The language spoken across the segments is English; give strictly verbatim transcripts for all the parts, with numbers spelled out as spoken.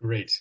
Great.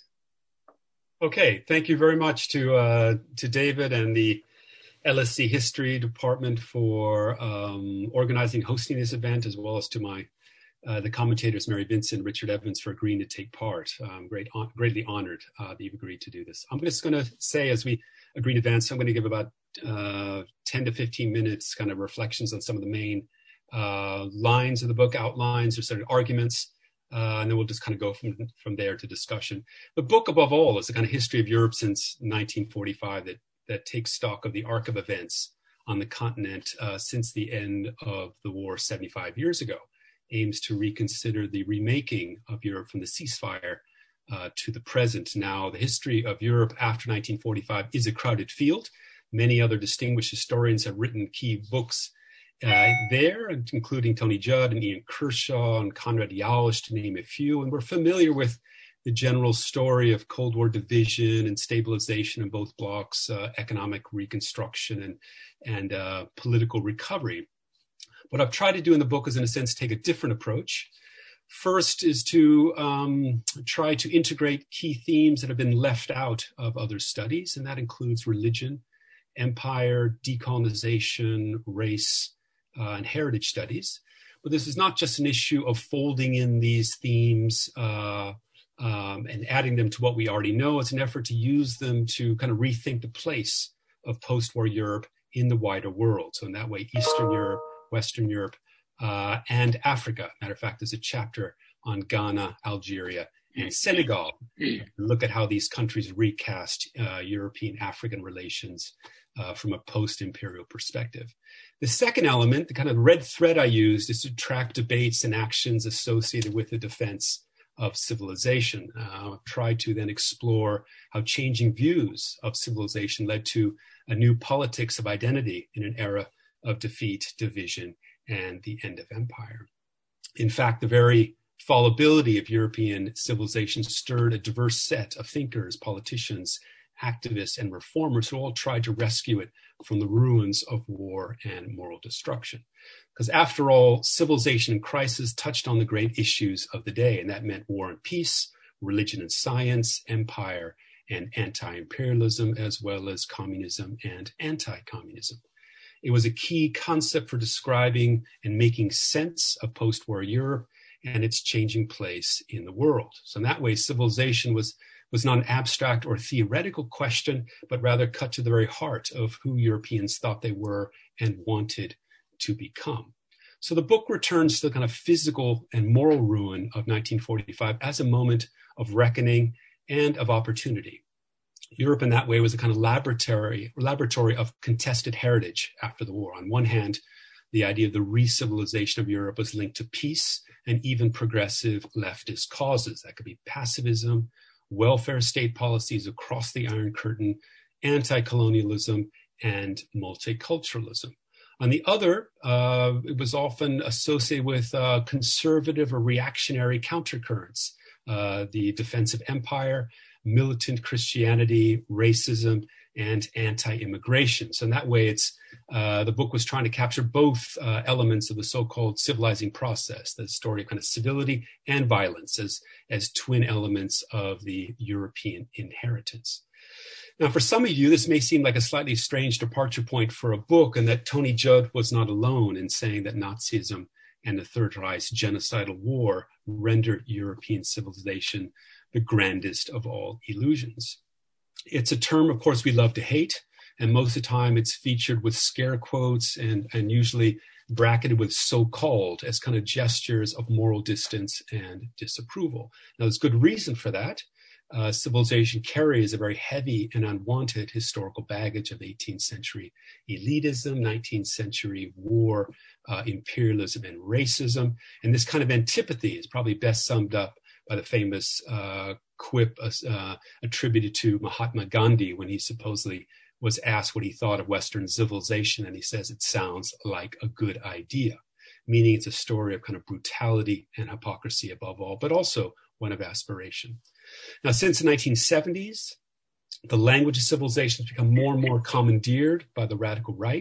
Okay, thank you very much to uh, to David and the L S C History Department for um, organizing, hosting this event, as well as to my uh, the commentators Mary Vincent, Richard Evans, for agreeing to take part. I'm great, on, greatly honored uh, that you've agreed to do this. I'm just going to say, as we agree in advance, I'm going to give about uh, ten to fifteen minutes, kind of reflections on some of the main uh, lines of the book, outlines or sort of arguments. Uh, and then we'll just kind of go from, from there to discussion. The book, above all, is a kind of history of Europe since nineteen forty-five that, that takes stock of the arc of events on the continent uh, since the end of the war seventy-five years ago, aims to reconsider the remaking of Europe from the ceasefire uh, to the present. Now, the history of Europe after nineteen forty-five is a crowded field. Many other distinguished historians have written key books Uh, there, including Tony Judd and Ian Kershaw and Konrad Jausch, to name a few. And we're familiar with the general story of Cold War division and stabilization in both blocs, uh, economic reconstruction and, and uh, political recovery. What I've tried to do in the book is, in a sense, take a different approach. First is to um, try to integrate key themes that have been left out of other studies, and that includes religion, empire, decolonization, race, Uh, and heritage studies. But this is not just an issue of folding in these themes uh, um, and adding them to what we already know. It's an effort to use them to kind of rethink the place of post-war Europe in the wider world. So in that way, Eastern Europe, Western Europe, uh, and Africa. Matter of fact, there's a chapter on Ghana, Algeria, and Senegal. Look at how these countries recast uh, European-African relations Uh, from a post-imperial perspective. The second element, the kind of red thread I used, is to track debates and actions associated with the defense of civilization. Uh, try to then explore how changing views of civilization led to a new politics of identity in an era of defeat, division, and the end of empire. In fact, the very fallibility of European civilization stirred a diverse set of thinkers, politicians, activists, and reformers who all tried to rescue it from the ruins of war and moral destruction. Because after all, civilization in crisis touched on the great issues of the day, and that meant war and peace, religion and science, empire and anti-imperialism, as well as communism and anti-communism. It was a key concept for describing and making sense of post-war Europe and its changing place in the world. So in that way, civilization was was not an abstract or theoretical question, but rather cut to the very heart of who Europeans thought they were and wanted to become. So the book returns to the kind of physical and moral ruin of nineteen forty-five as a moment of reckoning and of opportunity. Europe in that way was a kind of laboratory, laboratory of contested heritage after the war. On one hand, the idea of the re-civilization of Europe was linked to peace and even progressive leftist causes. That could be pacifism, welfare state policies across the Iron Curtain, anti-colonialism, and multiculturalism. On the other, uh, it was often associated with uh, conservative or reactionary countercurrents, uh, the defense of empire, militant Christianity, racism, and anti-immigration. So in that way, it's uh, the book was trying to capture both uh, elements of the so-called civilizing process, the story of kind of civility and violence as, as twin elements of the European inheritance. Now, for some of you, this may seem like a slightly strange departure point for a book, and that Tony Judd was not alone in saying that Nazism and the Third Reich's genocidal war rendered European civilization the grandest of all illusions. It's a term, of course, we love to hate, and most of the time it's featured with scare quotes and, and usually bracketed with so-called as kind of gestures of moral distance and disapproval. Now, there's good reason for that. Uh, civilization carries a very heavy and unwanted historical baggage of eighteenth century elitism, nineteenth century war, uh, imperialism, and racism. And this kind of antipathy is probably best summed up by the famous uh, quip uh, attributed to Mahatma Gandhi when he supposedly was asked what he thought of Western civilization, and he says it sounds like a good idea, meaning it's a story of kind of brutality and hypocrisy above all, but also one of aspiration. Now, since the nineteen seventies, the language of civilization has become more and more commandeered by the radical right,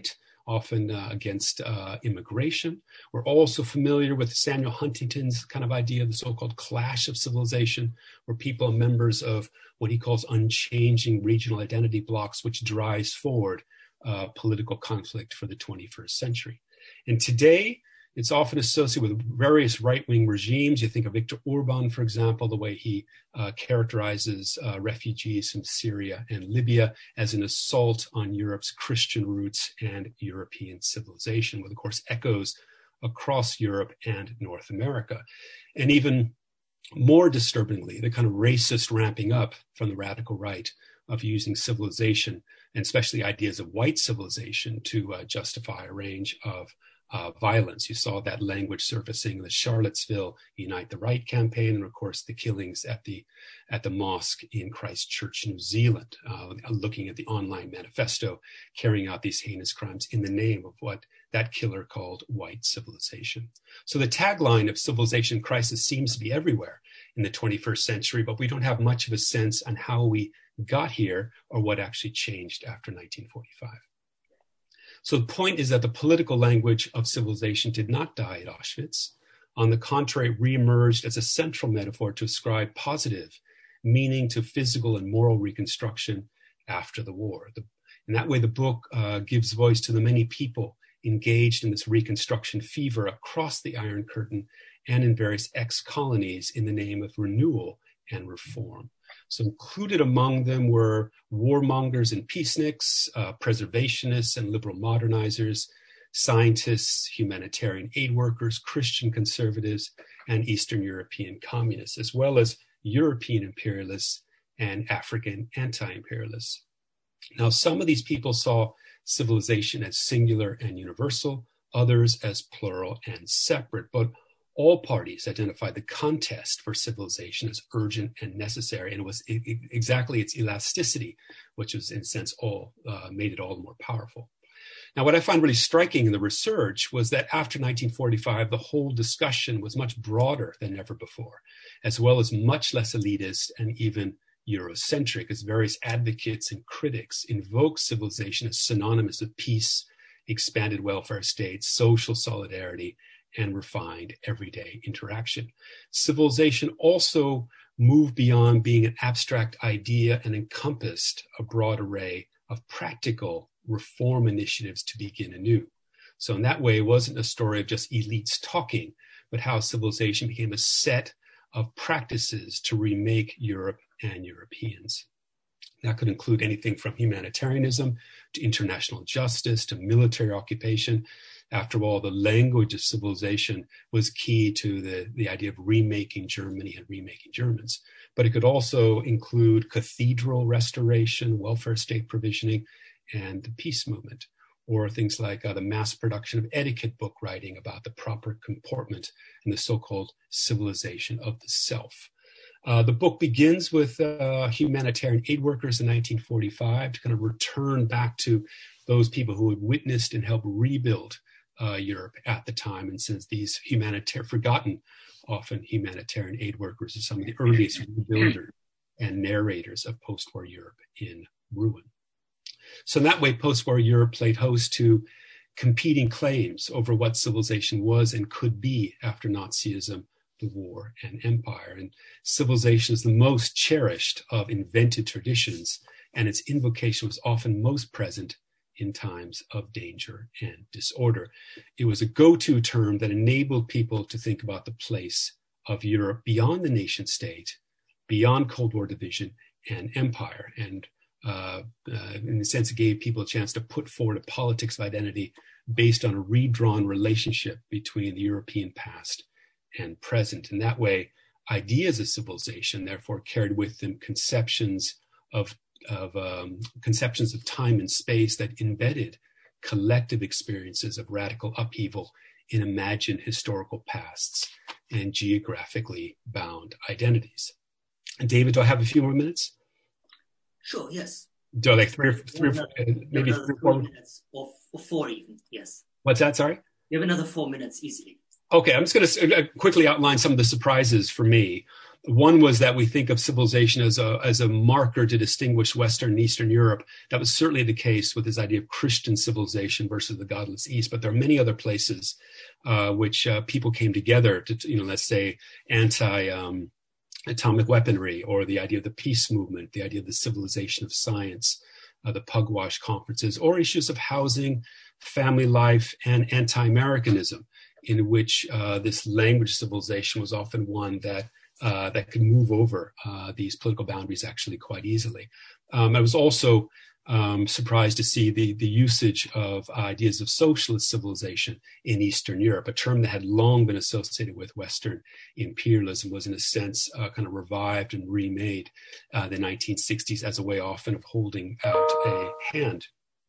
often uh, against uh, immigration. We're also familiar with Samuel Huntington's kind of idea of the so-called clash of civilization, where people are members of what he calls unchanging regional identity blocks, which drives forward uh, political conflict for the twenty-first century. And today, it's often associated with various right-wing regimes. You think of Viktor Orban, for example, the way he uh, characterizes uh, refugees from Syria and Libya as an assault on Europe's Christian roots and European civilization, with, of course, echoes across Europe and North America. And even more disturbingly, the kind of racist ramping up from the radical right of using civilization, and especially ideas of white civilization, to uh, justify a range of Uh, violence. You saw that language surfacing in the Charlottesville Unite the Right campaign, and of course the killings at the at the mosque in Christchurch, New Zealand, uh, looking at the online manifesto, carrying out these heinous crimes in the name of what that killer called white civilization. So the tagline of civilization crisis seems to be everywhere in the twenty-first century, but we don't have much of a sense on how we got here or what actually changed after nineteen forty-five. So the point is that the political language of civilization did not die at Auschwitz. On the contrary, it reemerged as a central metaphor to ascribe positive meaning to physical and moral reconstruction after the war. The, in that way, the book uh, gives voice to the many people engaged in this reconstruction fever across the Iron Curtain and in various ex-colonies in the name of renewal and reform. So included among them were warmongers and peaceniks, uh, preservationists and liberal modernizers, scientists, humanitarian aid workers, Christian conservatives, and Eastern European communists, as well as European imperialists and African anti-imperialists. Now, some of these people saw civilization as singular and universal, others as plural and separate, but all parties identified the contest for civilization as urgent and necessary, and it was it, it, exactly its elasticity, which was in a sense all uh, made it all the more powerful. Now, what I find really striking in the research was that after nineteen forty-five, the whole discussion was much broader than ever before, as well as much less elitist and even Eurocentric, as various advocates and critics invoke civilization as synonymous with peace, expanded welfare states, social solidarity, and refined everyday interaction. Civilization also moved beyond being an abstract idea and encompassed a broad array of practical reform initiatives to begin anew. So in that way, it wasn't a story of just elites talking, but how civilization became a set of practices to remake Europe and Europeans. That could include anything from humanitarianism to international justice to military occupation. After all, the language of civilization was key to the, the idea of remaking Germany and remaking Germans. But it could also include cathedral restoration, welfare state provisioning, and the peace movement, or things like uh, the mass production of etiquette book writing about the proper comportment and the so-called civilization of the self. Uh, the book begins with uh, humanitarian aid workers in nineteen forty-five to kind of return back to those people who had witnessed and helped rebuild uh, Europe at the time. And since these humanitarian, forgotten, often humanitarian aid workers are some of the earliest rebuilders and narrators of post-war Europe in ruin. So in that way, post-war Europe played host to competing claims over what civilization was and could be after Nazism, the war, and empire. And civilization is the most cherished of invented traditions, and its invocation was often most present in times of danger and disorder. It was a go-to term that enabled people to think about the place of Europe beyond the nation state, beyond Cold War division and empire. And uh, uh, in a sense, it gave people a chance to put forward a politics of identity based on a redrawn relationship between the European past and present. In that way, ideas of civilization therefore carried with them conceptions of, of um, conceptions of time and space that embedded collective experiences of radical upheaval in imagined historical pasts and geographically bound identities. And David, do I have a few more minutes? Sure, yes. Do I like three or three, or four, maybe three or four minutes, or, or four even, yes. What's that, sorry? You have another four minutes easily. Okay, I'm just going to quickly outline some of the surprises for me. One was that we think of civilization as a, as a marker to distinguish Western and Eastern Europe. That was certainly the case with this idea of Christian civilization versus the godless East. But there are many other places uh, which uh, people came together to, you know, let's say anti um, atomic weaponry, or the idea of the peace movement, the idea of the civilization of science, uh, the Pugwash conferences, or issues of housing, family life, and anti-Americanism, in which uh, this language civilization was often one that uh, that could move over uh, these political boundaries actually quite easily. Um, I was also um, surprised to see the, the usage of ideas of socialist civilization in Eastern Europe, a term that had long been associated with Western imperialism, was in a sense uh, kind of revived and remade uh, the nineteen sixties as a way often of holding out a hand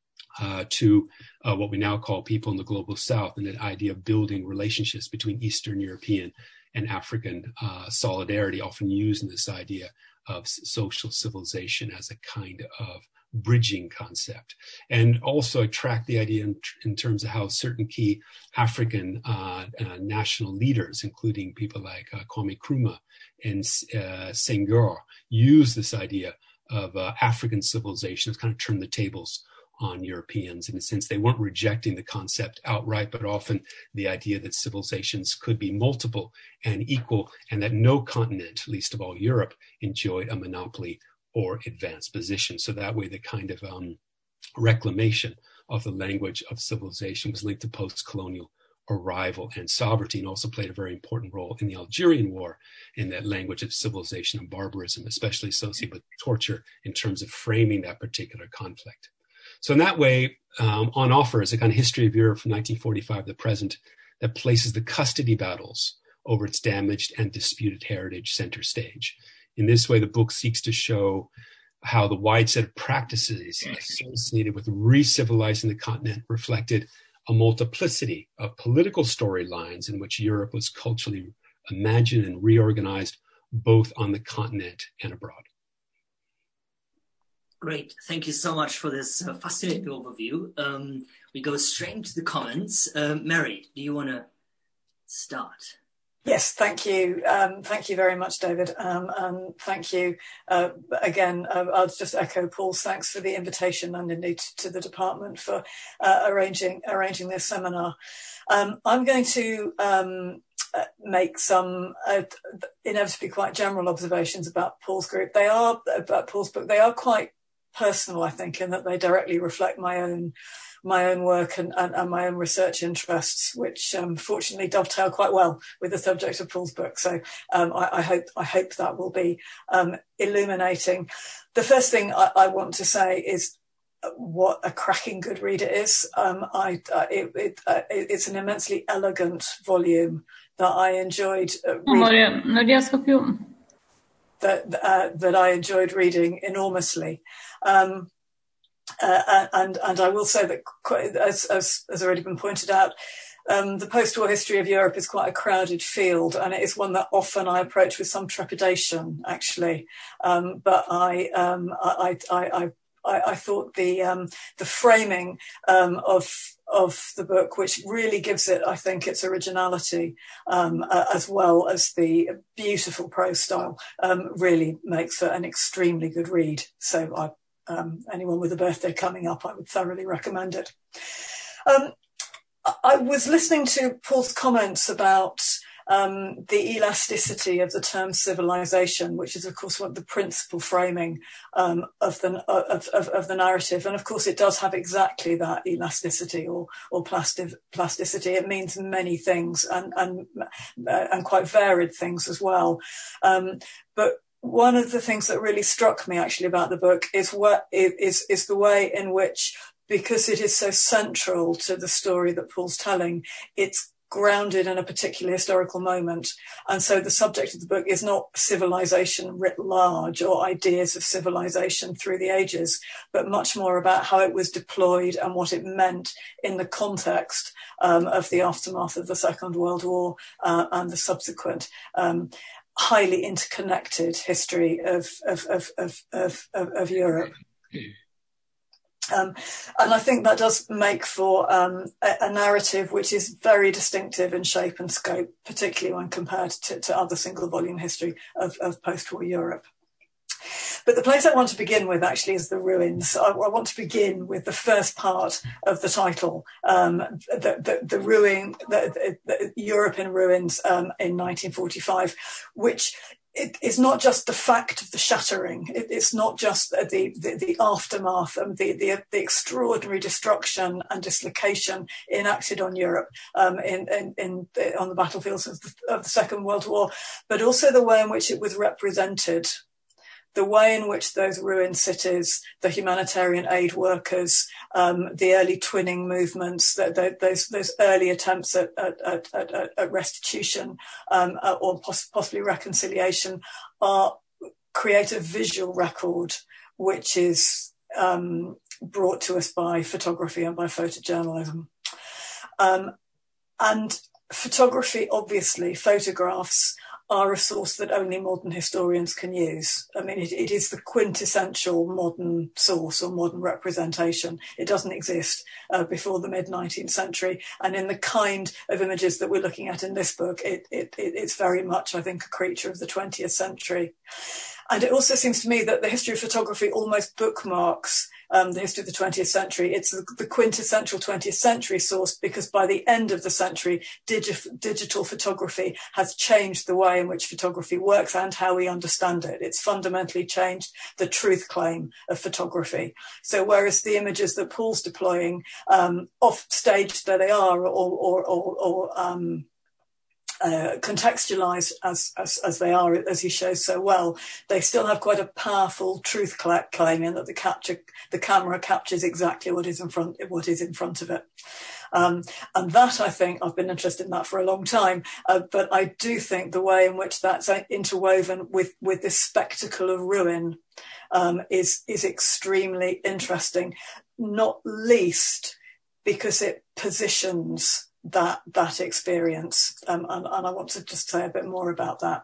Uh, to uh, what we now call people in the global South, and the idea of building relationships between Eastern European and African uh, solidarity, often using this idea of social civilization as a kind of bridging concept. And also I track the idea in, in terms of how certain key African uh, uh, national leaders, including people like uh, Kwame Nkrumah and uh, Senghor, use this idea of uh, African civilization to kind of turn the tables on Europeans. In a sense, they weren't rejecting the concept outright, but often the idea that civilizations could be multiple and equal, and that no continent, least of all Europe, enjoyed a monopoly or advanced position. So that way, the kind of um, reclamation of the language of civilization was linked to post-colonial arrival and sovereignty, and also played a very important role in the Algerian War in that language of civilization and barbarism, especially associated with torture in terms of framing that particular conflict. So in that way, um, On Offer is a kind of history of Europe from nineteen forty-five to the present that places the custody battles over its damaged and disputed heritage center stage. In this way, the book seeks to show how the wide set of practices associated with re-civilizing the continent reflected a multiplicity of political storylines in which Europe was culturally imagined and reorganized, both on the continent and abroad. Great. Thank you so much for this uh, fascinating overview. Um, we go straight into the comments. Uh, Mary, do you want to start? Yes, thank you. Um, thank you very much, David. Um, and thank you uh, again. Uh, I'll just echo Paul's thanks for the invitation, and indeed to the department for uh, arranging arranging this seminar. Um, I'm going to um, make some uh, inevitably quite general observations about Paul's group. They are about Paul's book. They are quite personal, I think, in that they directly reflect my own my own work and, and, and my own research interests, which um, fortunately dovetail quite well with the subject of Paul's book. So um, I, I hope I hope that will be um, illuminating. The first thing I, I want to say is what a cracking good read it is. Um, I uh, it, it, uh, it's an immensely elegant volume that I enjoyed uh, reading. That uh, that I enjoyed reading enormously. Um, Uh, and and I will say that, quite, as as has already been pointed out, um, the post-war history of Europe is quite a crowded field, and it is one that often I approach with some trepidation, actually. Um, but I um, I, I I I I thought the um, the framing um, of of the book, which really gives it, I think, its originality, um, uh, as well as the beautiful prose style, um, really makes for an extremely good read. So I. Um, anyone with a birthday coming up, I would thoroughly recommend it. Um, I was listening to Paul's comments about um, the elasticity of the term civilization, which is, of course, one of the principal framing um, of the of, of, of the narrative. And of course, it does have exactly that elasticity or or plastic, plasticity. It means many things, and and uh, and quite varied things as well. Um, but one of the things that really struck me actually about the book is what is is the way in which, because it is so central to the story that Paul's telling, it's grounded in a particular historical moment. And so the subject of the book is not civilization writ large or ideas of civilization through the ages, but much more about how it was deployed and what it meant in the context um, of the aftermath of the Second World War uh, and the subsequent um highly interconnected history of of of of of, of Europe. Um, and I think that does make for um, a, a narrative which is very distinctive in shape and scope, particularly when compared to, to other single volume history of, of post-war Europe. But the place I want to begin with actually is the ruins. I, I want to begin with the first part of the title, um, the, the, the ruin, the, the, the Europe in ruins um, in nineteen forty-five, which it is not just the fact of the shattering. It, it's not just the, the, the aftermath and the, the, the extraordinary destruction and dislocation enacted on Europe um, in, in, in the, on the battlefields of the, of the Second World War, but also the way in which it was represented. The way in which those ruined cities, the humanitarian aid workers, um, the early twinning movements, the, the, those those early attempts at at, at, at, at restitution um, or poss- possibly reconciliation, are create a visual record which is um, brought to us by photography and by photojournalism. Um, and photography, obviously, photographs are a source that only modern historians can use. I mean, it, it is the quintessential modern source or modern representation. It doesn't exist uh, before the mid-nineteenth century. And in the kind of images that we're looking at in this book, it, it, it, it's very much, I think, a creature of the twentieth century. And it also seems to me that the history of photography almost bookmarks um, the history of the twentieth century. It's the, the quintessential twentieth century source, because by the end of the century, digi- digital photography has changed the way in which photography works and how we understand it. It's fundamentally changed the truth claim of photography. So whereas the images that Paul's deploying, um, off stage though they are, or, or, or, or um, Uh, contextualized as, as as they are, as he shows so well, they still have quite a powerful truth claim in that the capture, the camera captures exactly what is in front, what is in front of it, um, and that I think I've been interested in that for a long time. Uh, but I do think the way in which that's interwoven with with this spectacle of ruin um, is is extremely interesting, not least because it positions that that experience, um, and, and I want to just say a bit more about that.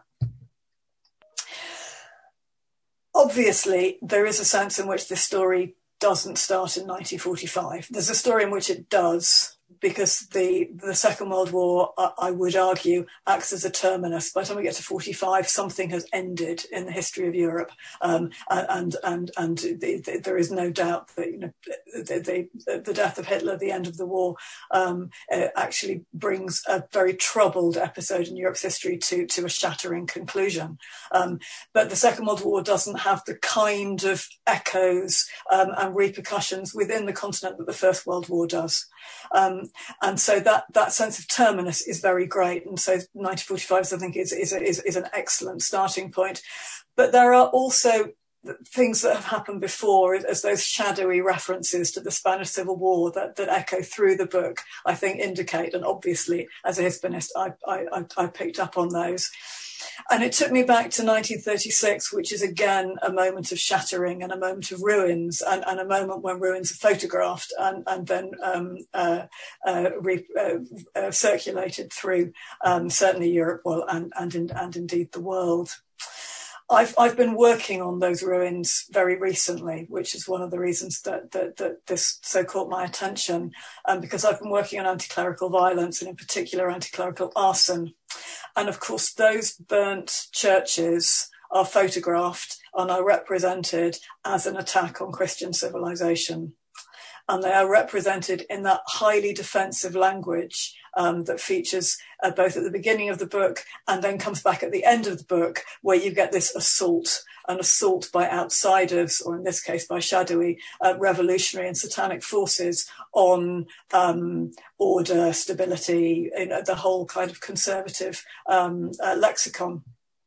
Obviously, there is a sense in which this story doesn't start in nineteen forty-five. There's a story in which it does, because the, the Second World War, I, I would argue, acts as a terminus. By the time we get to forty-five, something has ended in the history of Europe, um, and and and the, the, there is no doubt that, you know, the, the, the death of Hitler, the end of the war, um, uh, actually brings a very troubled episode in Europe's history to to a shattering conclusion. Um, but the Second World War doesn't have the kind of echoes um, and repercussions within the continent that the First World War does. Um, and so that, that sense of terminus is very great. And so nineteen forty-five, I think, is, is, is, is an excellent starting point. But there are also things that have happened before, as those shadowy references to the Spanish Civil War that, that echo through the book, I think, indicate. And obviously, as a hispanist, I, I, I picked up on those. And it took me back to nineteen thirty-six, which is again a moment of shattering and a moment of ruins, and, and a moment when ruins are photographed and, and then um, uh, uh, re, uh, uh, circulated through um, certainly Europe, well, and and, in, and indeed the world. I've I've been working on those ruins very recently, which is one of the reasons that that, that this so caught my attention, um, because I've been working on anti-clerical violence, and in particular anti-clerical arson. And of course, those burnt churches are photographed and are represented as an attack on Christian civilization. And they are represented in that highly defensive language um, that features uh, both at the beginning of the book and then comes back at the end of the book, where you get this assault, an assault by outsiders, or in this case by shadowy uh, revolutionary and satanic forces on um, order, stability, you know, the whole kind of conservative um, uh, lexicon.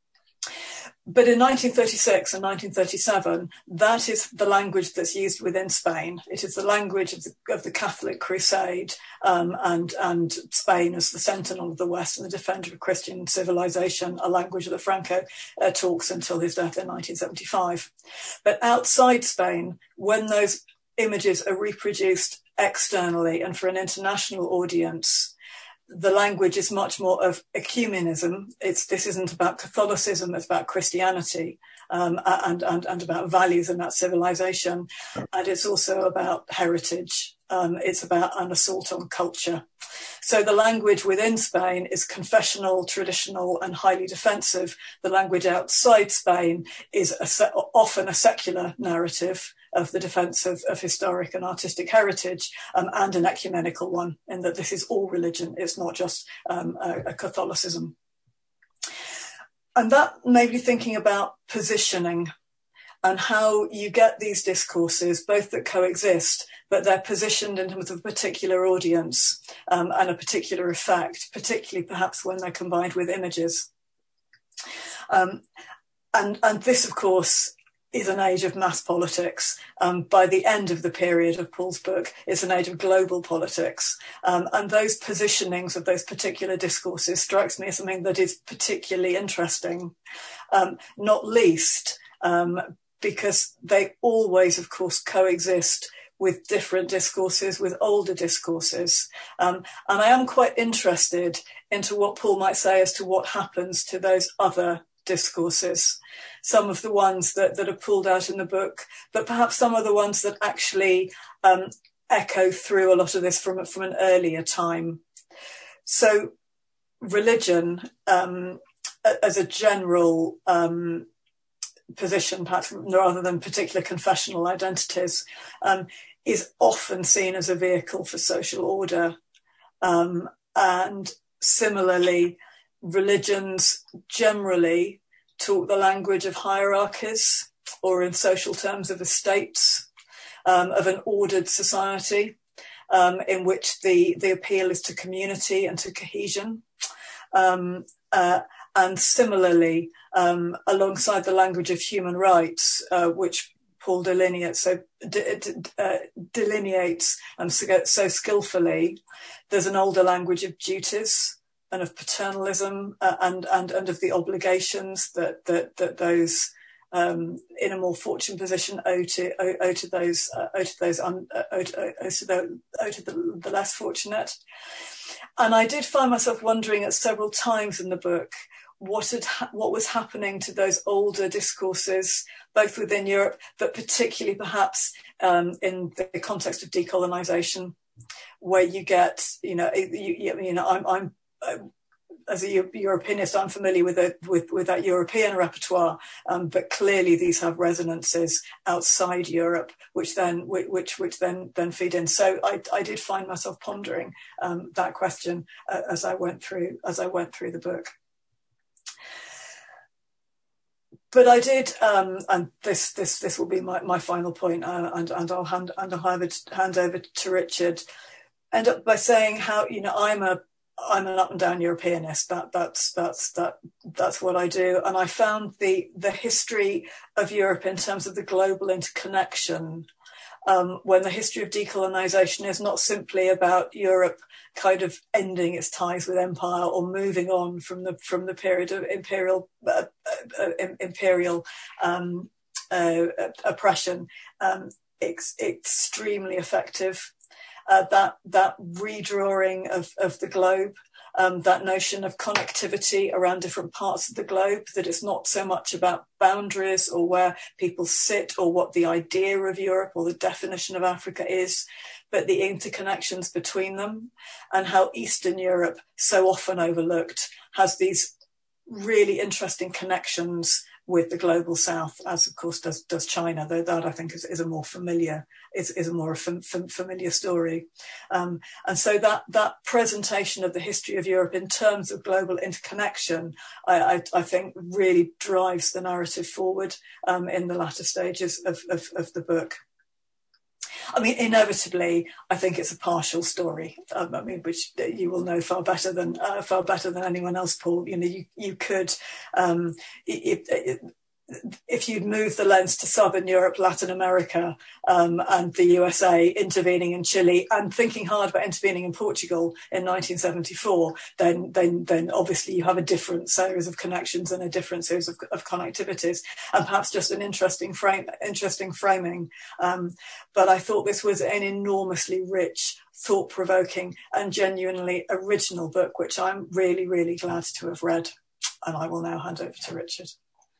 But in nineteen thirty-six and nineteen thirty-seven, that is the language that's used within Spain. It is the language of the, of the Catholic Crusade, um, and, and Spain as the sentinel of the West and the defender of Christian civilization, a language that Franco uh, talks until his death in nineteen seventy-five. But outside Spain, when those images are reproduced externally and for an international audience, the language is much more of ecumenism. It's, this isn't about Catholicism, it's about Christianity. um, and, and, and about values in that civilization. And it's also about heritage. Um, it's about an assault on culture. So the language within Spain is confessional, traditional, and highly defensive. The language outside Spain is a se- often a secular narrative of the defence of, of historic and artistic heritage, um, and an ecumenical one, in that this is all religion. It's not just um, a, a Catholicism. And that made me thinking about positioning and how you get these discourses, both that coexist, but they're positioned in terms of a particular audience um, and a particular effect, particularly perhaps when they're combined with images. Um, and, and this, of course, is an age of mass politics. Um, by the end of the period of Paul's book, it's an age of global politics. Um, and those positionings of those particular discourses strikes me as something that is particularly interesting, um, not least um, because they always, of course, coexist with different discourses, with older discourses. Um, and I am quite interested into what Paul might say as to what happens to those other discourses, some of the ones that, that are pulled out in the book, but perhaps some of the ones that actually um, echo through a lot of this from, from an earlier time. So religion, um, as a general um, position, perhaps rather than particular confessional identities, um, is often seen as a vehicle for social order. Um, and similarly, religions generally talk the language of hierarchies, or in social terms of estates, um, of an ordered society, um, in which the, the appeal is to community and to cohesion. Um, uh, and similarly, um, alongside the language of human rights, uh, which Paul delineates so de, de, uh, delineates um, so, so skillfully, there's an older language of duties and of paternalism, uh, and and and of the obligations that that that those um, in a more fortunate position owe to owe, owe to those uh, owe to those un, uh, owe to, owe to, the, owe to the, the less fortunate. And I did find myself wondering at several times in the book what had ha- what was happening to those older discourses, both within Europe, but particularly perhaps um, in the context of decolonisation, where you get, you know, you, you know, I'm, I'm uh, as a Europeanist, I'm familiar with it, with, with that European repertoire, um, but clearly these have resonances outside Europe, which then which which then then feed in. So I, I did find myself pondering um, that question uh, as I went through as I went through the book. But I did, um, and this this this will be my, my final point, uh, and and I'll hand and I'll hand, it, hand over to Richard. End up by saying how, you know, I'm a I'm an up and down Europeanist. That that's that's that that's what I do, and I found the the history of Europe in terms of the global interconnection. Um, when the history of decolonisation is not simply about Europe kind of ending its ties with empire or moving on from the from the period of imperial uh, uh, imperial um, uh, oppression, um, ex- extremely effective. Uh, that that redrawing of, of the globe, um, that notion of connectivity around different parts of the globe, that it's not so much about boundaries or where people sit or what the idea of Europe or the definition of Africa is, but the interconnections between them, and how Eastern Europe, so often overlooked, has these really interesting connections with the global south, as of course does does China, though that I think is, is a more familiar is, is a more fam, fam, familiar story. Um, and so that that presentation of the history of Europe in terms of global interconnection, I, I, I think really drives the narrative forward um, in the latter stages of, of, of the book. I mean, inevitably, I think it's a partial story. Um, I mean, which you will know far better than uh, far better than anyone else, Paul. You know, you you could, um, it, it, if you'd move the lens to Southern Europe, Latin America, um, and the U S A, intervening in Chile and thinking hard about intervening in Portugal in nineteen seventy-four, then then then obviously you have a different series of connections and a different series of, of connectivities, and perhaps just an interesting frame, interesting framing. Um, but I thought this was an enormously rich, thought-provoking, and genuinely original book, which I'm really, really glad to have read. And I will now hand over to Richard.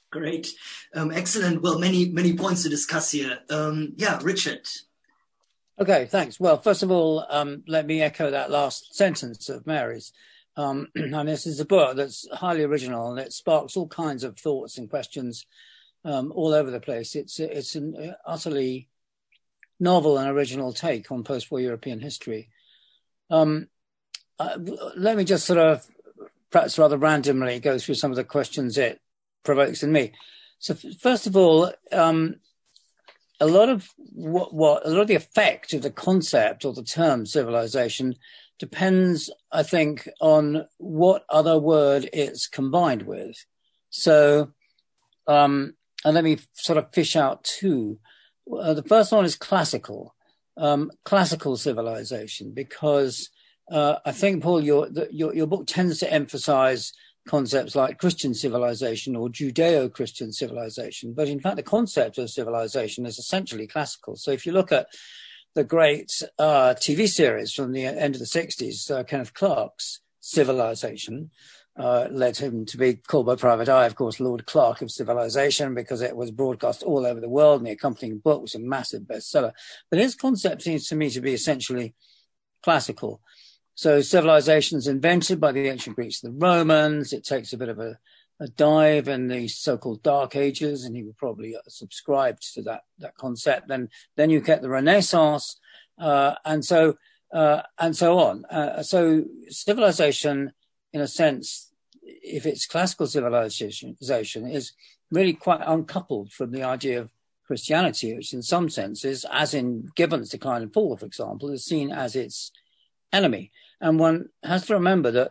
Great. Um, excellent. Well, many, many points to discuss here. Um, yeah, Richard. Okay, thanks. Well, first of all, um, let me echo that last sentence of Mary's. Um, and this is a book that's highly original, and it sparks all kinds of thoughts and questions um, all over the place. It's it's an utterly novel and original take on post-war European history. Um, uh, let me just sort of, perhaps rather randomly, go through some of the questions it provokes in me. So, first of all, um, a lot of what, what a lot of the effect of the concept or the term civilization depends, I think, on what other word it's combined with. So, um, and let me sort of fish out two. Uh, the first one is classical, um, classical civilization, because uh, I think, Paul, your, the, your your book tends to emphasize concepts like Christian civilization or Judeo-Christian civilization. But in fact, the concept of civilization is essentially classical. So if you look at the great uh, T V series from the end of the sixties, uh, Kenneth Clarke's Civilization, uh, led him to be called by Private Eye, of course, Lord Clarke of Civilization, because it was broadcast all over the world, and the accompanying book was a massive bestseller. But his concept seems to me to be essentially classical. So civilization's invented by the ancient Greeks and the Romans. It takes a bit of a, a dive in the so-called Dark Ages, and he would probably subscribe to that, that concept. Then, then you get the Renaissance, uh, and so, uh, and so on. Uh, so civilization, in a sense, if it's classical civilization, is really quite uncoupled from the idea of Christianity, which in some senses, as in Gibbon's Decline and Fall, for example, is seen as its enemy. And one has to remember that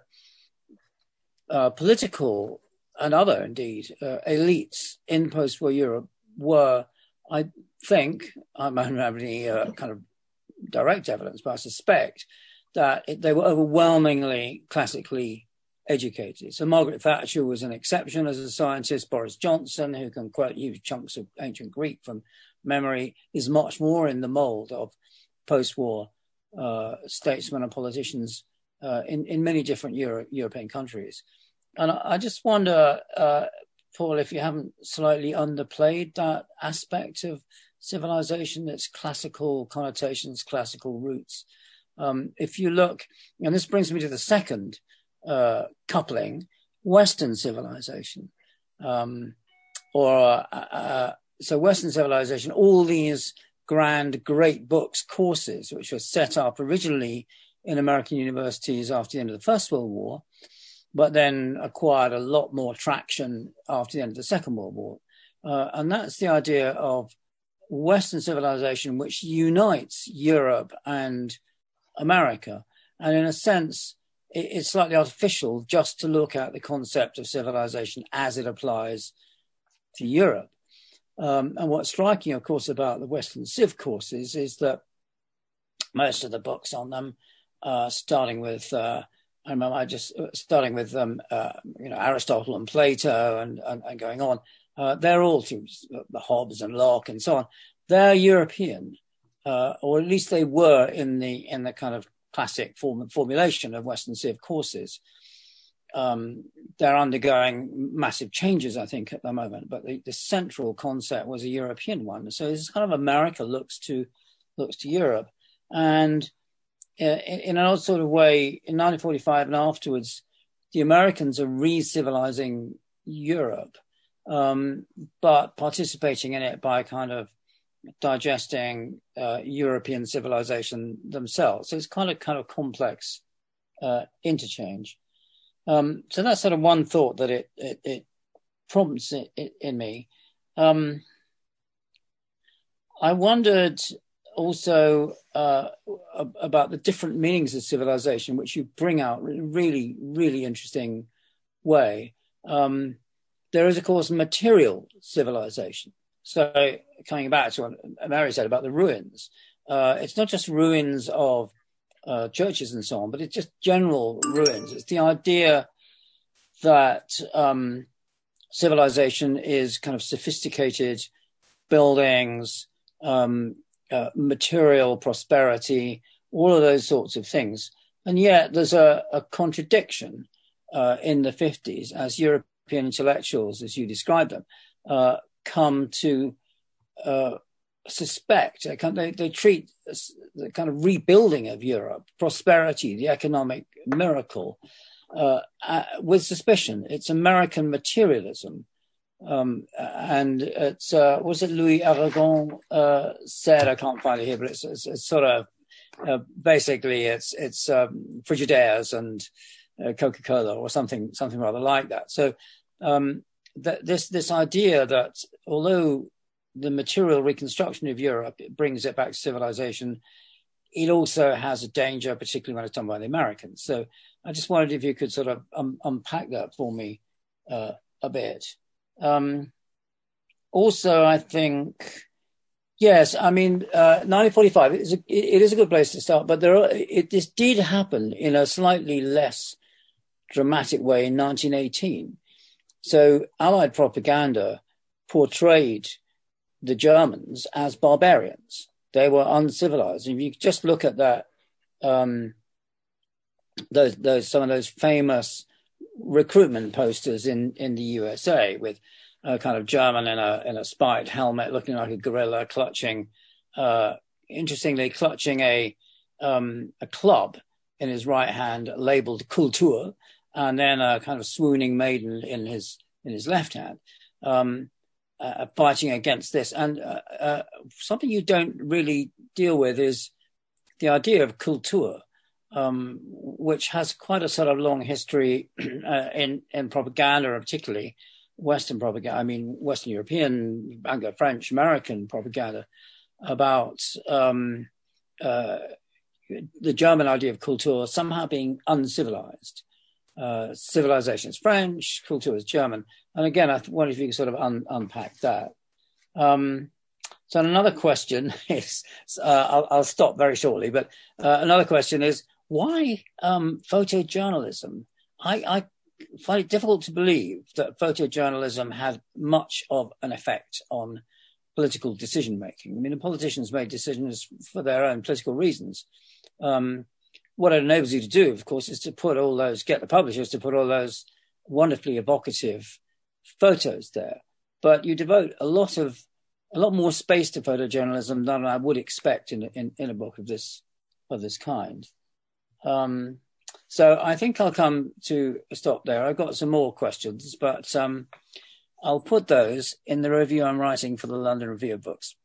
uh, political and other, indeed, uh, elites in post-war Europe were, I think, I don't have any uh, kind of direct evidence, but I suspect that it, they were overwhelmingly classically educated. So Margaret Thatcher was an exception as a scientist. Boris Johnson, who can quote huge chunks of ancient Greek from memory, is much more in the mold of post-war Uh, statesmen and politicians uh, in, in many different Euro- European countries. And I, I just wonder, uh, Paul, if you haven't slightly underplayed that aspect of civilization, its classical connotations, classical roots. Um, if you look, and this brings me to the second uh, coupling, Western civilization. Um, or uh, uh, so Western civilization, all these grand, great books, courses, which were set up originally in American universities after the end of the First World War, but then acquired a lot more traction after the end of the Second World War. Uh, and that's the idea of Western civilization, which unites Europe and America. And in a sense, it, it's slightly artificial just to look at the concept of civilization as it applies to Europe. Um, and what's striking, of course, about the Western Civ courses is that most of the books on them, uh, starting with, uh, I remember I just starting with, um, uh, you know, Aristotle and Plato and, and, and going on, uh, they're all through the Hobbes and Locke and so on. They're European, uh, or at least they were in the in the kind of classic form, formulation of Western Civ courses. Um, they're undergoing massive changes, I think, at the moment, but the, the central concept was a European one. So this is kind of America looks to looks to Europe, and uh, in, in an odd sort of way, in nineteen forty-five and afterwards, the Americans are re-civilizing Europe, um, but participating in it by kind of digesting uh, European civilization themselves. So it's kind of kind of complex uh, interchange. Um, so that's sort of one thought that it it, it prompts it, it, in me. Um, I wondered also uh, about the different meanings of civilization, which you bring out in a really, really interesting way. Um, there is, of course, material civilization. So coming back to what Mary said about the ruins, uh, it's not just ruins of Uh, churches and so on, but it's just general ruins. It's the idea that um, civilization is kind of sophisticated buildings, um, uh, material prosperity, all of those sorts of things. And yet there's a, a contradiction uh, in the fifties as European intellectuals, as you described them, uh, come to uh, suspect, they, they treat the kind of rebuilding of Europe, prosperity, the economic miracle, uh, uh, with suspicion. It's American materialism. Um, and it's, uh, was it Louis Aragon uh, said, I can't find it here, but it's, it's, it's sort of, uh, basically it's, it's um, Frigidaires and uh, Coca-Cola or something, something rather like that. So um, th- this, this idea that although the material reconstruction of Europe, it brings it back to civilization, it also has a danger, particularly when it's done by the Americans. So I just wondered if you could sort of um, unpack that for me uh, a bit. Um, also, I think, yes, I mean, uh, nineteen forty-five is a, it is a good place to start, but there are, it, this did happen in a slightly less dramatic way in nineteen eighteen. So Allied propaganda portrayed the Germans as barbarians. They were uncivilized. If you just look at that, um, those, those, some of those famous recruitment posters in, in the U S A with a kind of German in a, in a spiked helmet, looking like a gorilla, clutching, uh, interestingly, clutching a, um, a club in his right hand labeled Kultur, and then a kind of swooning maiden in his, in his left hand. Um, Uh, fighting against this. And uh, uh, something you don't really deal with is the idea of Kultur, um, which has quite a sort of long history uh, in, in propaganda, particularly Western propaganda, I mean, Western European, Anglo-French, American propaganda about um, uh, the German idea of Kultur somehow being uncivilized. Uh, civilization is French, Kultur is German. And again, I wonder if you can sort of un- unpack that. Um, so another question is, uh, I'll, I'll stop very shortly, but uh, another question is, why um, photojournalism? I, I find it difficult to believe that photojournalism had much of an effect on political decision-making. I mean, the politicians made decisions for their own political reasons. Um, what it enables you to do, of course, is to put all those, get the publishers to put all those wonderfully evocative photos there. But you devote a lot of, a lot more space to photojournalism than I would expect in, in, in a book of this, of this kind. Um, so I think I'll come to a stop there. I've got some more questions, but um, I'll put those in the review I'm writing for the London Review of Books.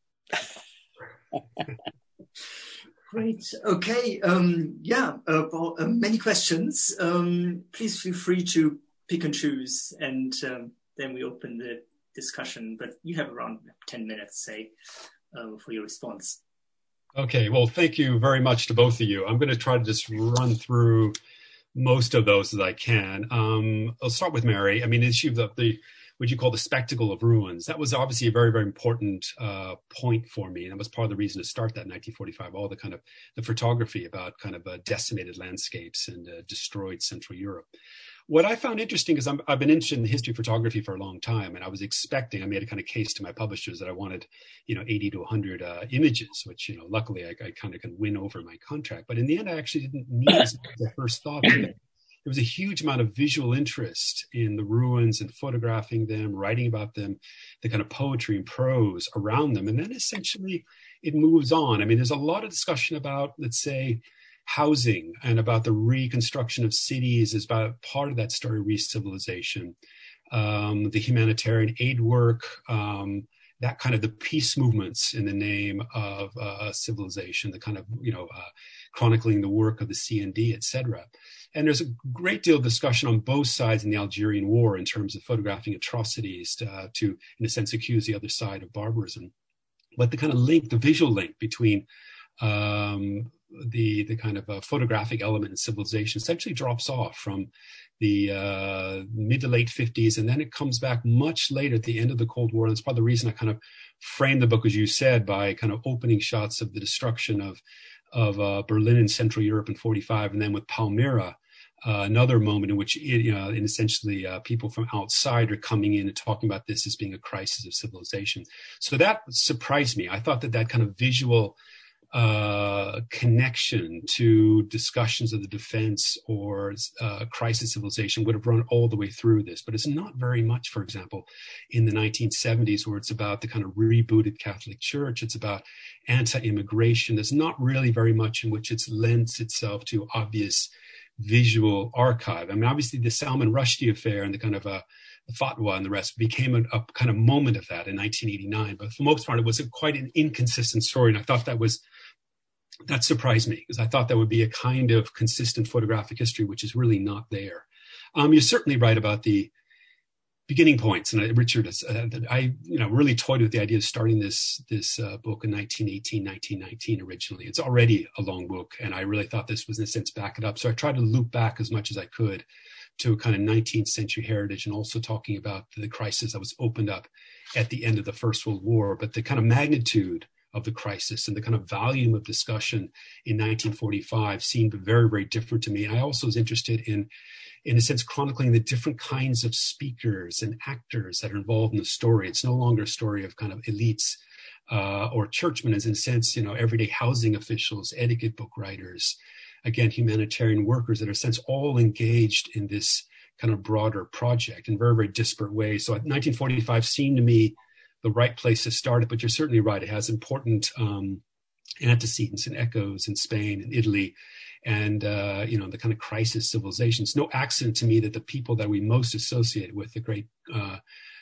Great. Okay. Um, yeah, uh, well, uh, many questions. Um, please feel free to pick and choose, and um, then we open the discussion. But you have around ten minutes, say, uh, for your response. Okay. Well, thank you very much to both of you. I'm going to try to just run through most of those as I can. Um, I'll start with Mary. I mean, the issue of the what you call the spectacle of ruins. That was obviously a very, very important uh, point for me. And that was part of the reason to start that in nineteen forty-five, all the kind of the photography about kind of uh, decimated landscapes and uh, destroyed Central Europe. What I found interesting is I'm, I've been interested in the history of photography for a long time. And I was expecting, I made a kind of case to my publishers that I wanted, you know, eighty to one hundred uh, images, which, you know, luckily I, I kind of can win over my contract. But in the end, I actually didn't need as much as I first thought. There was a huge amount of visual interest in the ruins and photographing them, writing about them, the kind of poetry and prose around them. And then essentially it moves on. I mean, there's a lot of discussion about, let's say, housing and about the reconstruction of cities is about part of that story, re-civilization, um, the humanitarian aid work, um, that kind of the peace movements in the name of uh, civilization, the kind of, you know, uh, chronicling the work of the C N D, et cetera. And there's a great deal of discussion on both sides in the Algerian War in terms of photographing atrocities to, uh, to in a sense, accuse the other side of barbarism. But the kind of link, the visual link between um, the the kind of uh, photographic element in civilization essentially drops off from the uh, mid to late fifties, and then it comes back much later at the end of the Cold War. And that's part of the reason I kind of framed the book, as you said, by kind of opening shots of the destruction of of uh, Berlin and Central Europe in forty-five, and then with Palmyra, uh, another moment in which, it, you know, and essentially uh, people from outside are coming in and talking about this as being a crisis of civilization. So that surprised me. I thought that that kind of visual uh, connection to discussions of the defense or uh, crisis civilization would have run all the way through this. But it's not very much, for example, in the nineteen seventies, where it's about the kind of rebooted Catholic Church. It's about anti-immigration. There's not really very much in which it lends itself to obvious visual archive. I mean, obviously the Salman Rushdie affair and the kind of a the fatwa and the rest became a, a kind of moment of that in nineteen eighty-nine. But for the most part, it was a, quite an inconsistent story. And I thought that was, that surprised me, because I thought that would be a kind of consistent photographic history, which is really not there. Um, you're certainly right about the beginning points. And I, Richard, uh, I you know really toyed with the idea of starting this this uh, book in nineteen eighteen, nineteen nineteen originally. It's already a long book, and I really thought this was, in a sense, back it up. So I tried to loop back as much as I could to a kind of nineteenth century heritage, and also talking about the crisis that was opened up at the end of the First World War, but the kind of magnitude of the crisis and the kind of volume of discussion in nineteen forty-five seemed very, very different to me. And I also was interested in, in a sense, chronicling the different kinds of speakers and actors that are involved in the story. It's no longer a story of kind of elites uh, or churchmen, as in a sense, you know, everyday housing officials, etiquette book writers, again, humanitarian workers that are, in a sense, all engaged in this kind of broader project in very, very disparate ways. So nineteen forty-five seemed to me the right place to start it, but you're certainly right. It has important um, antecedents and echoes in Spain and Italy and, uh, you know, the kind of crisis civilizations. No accident to me that the people that we most associate with, the great uh,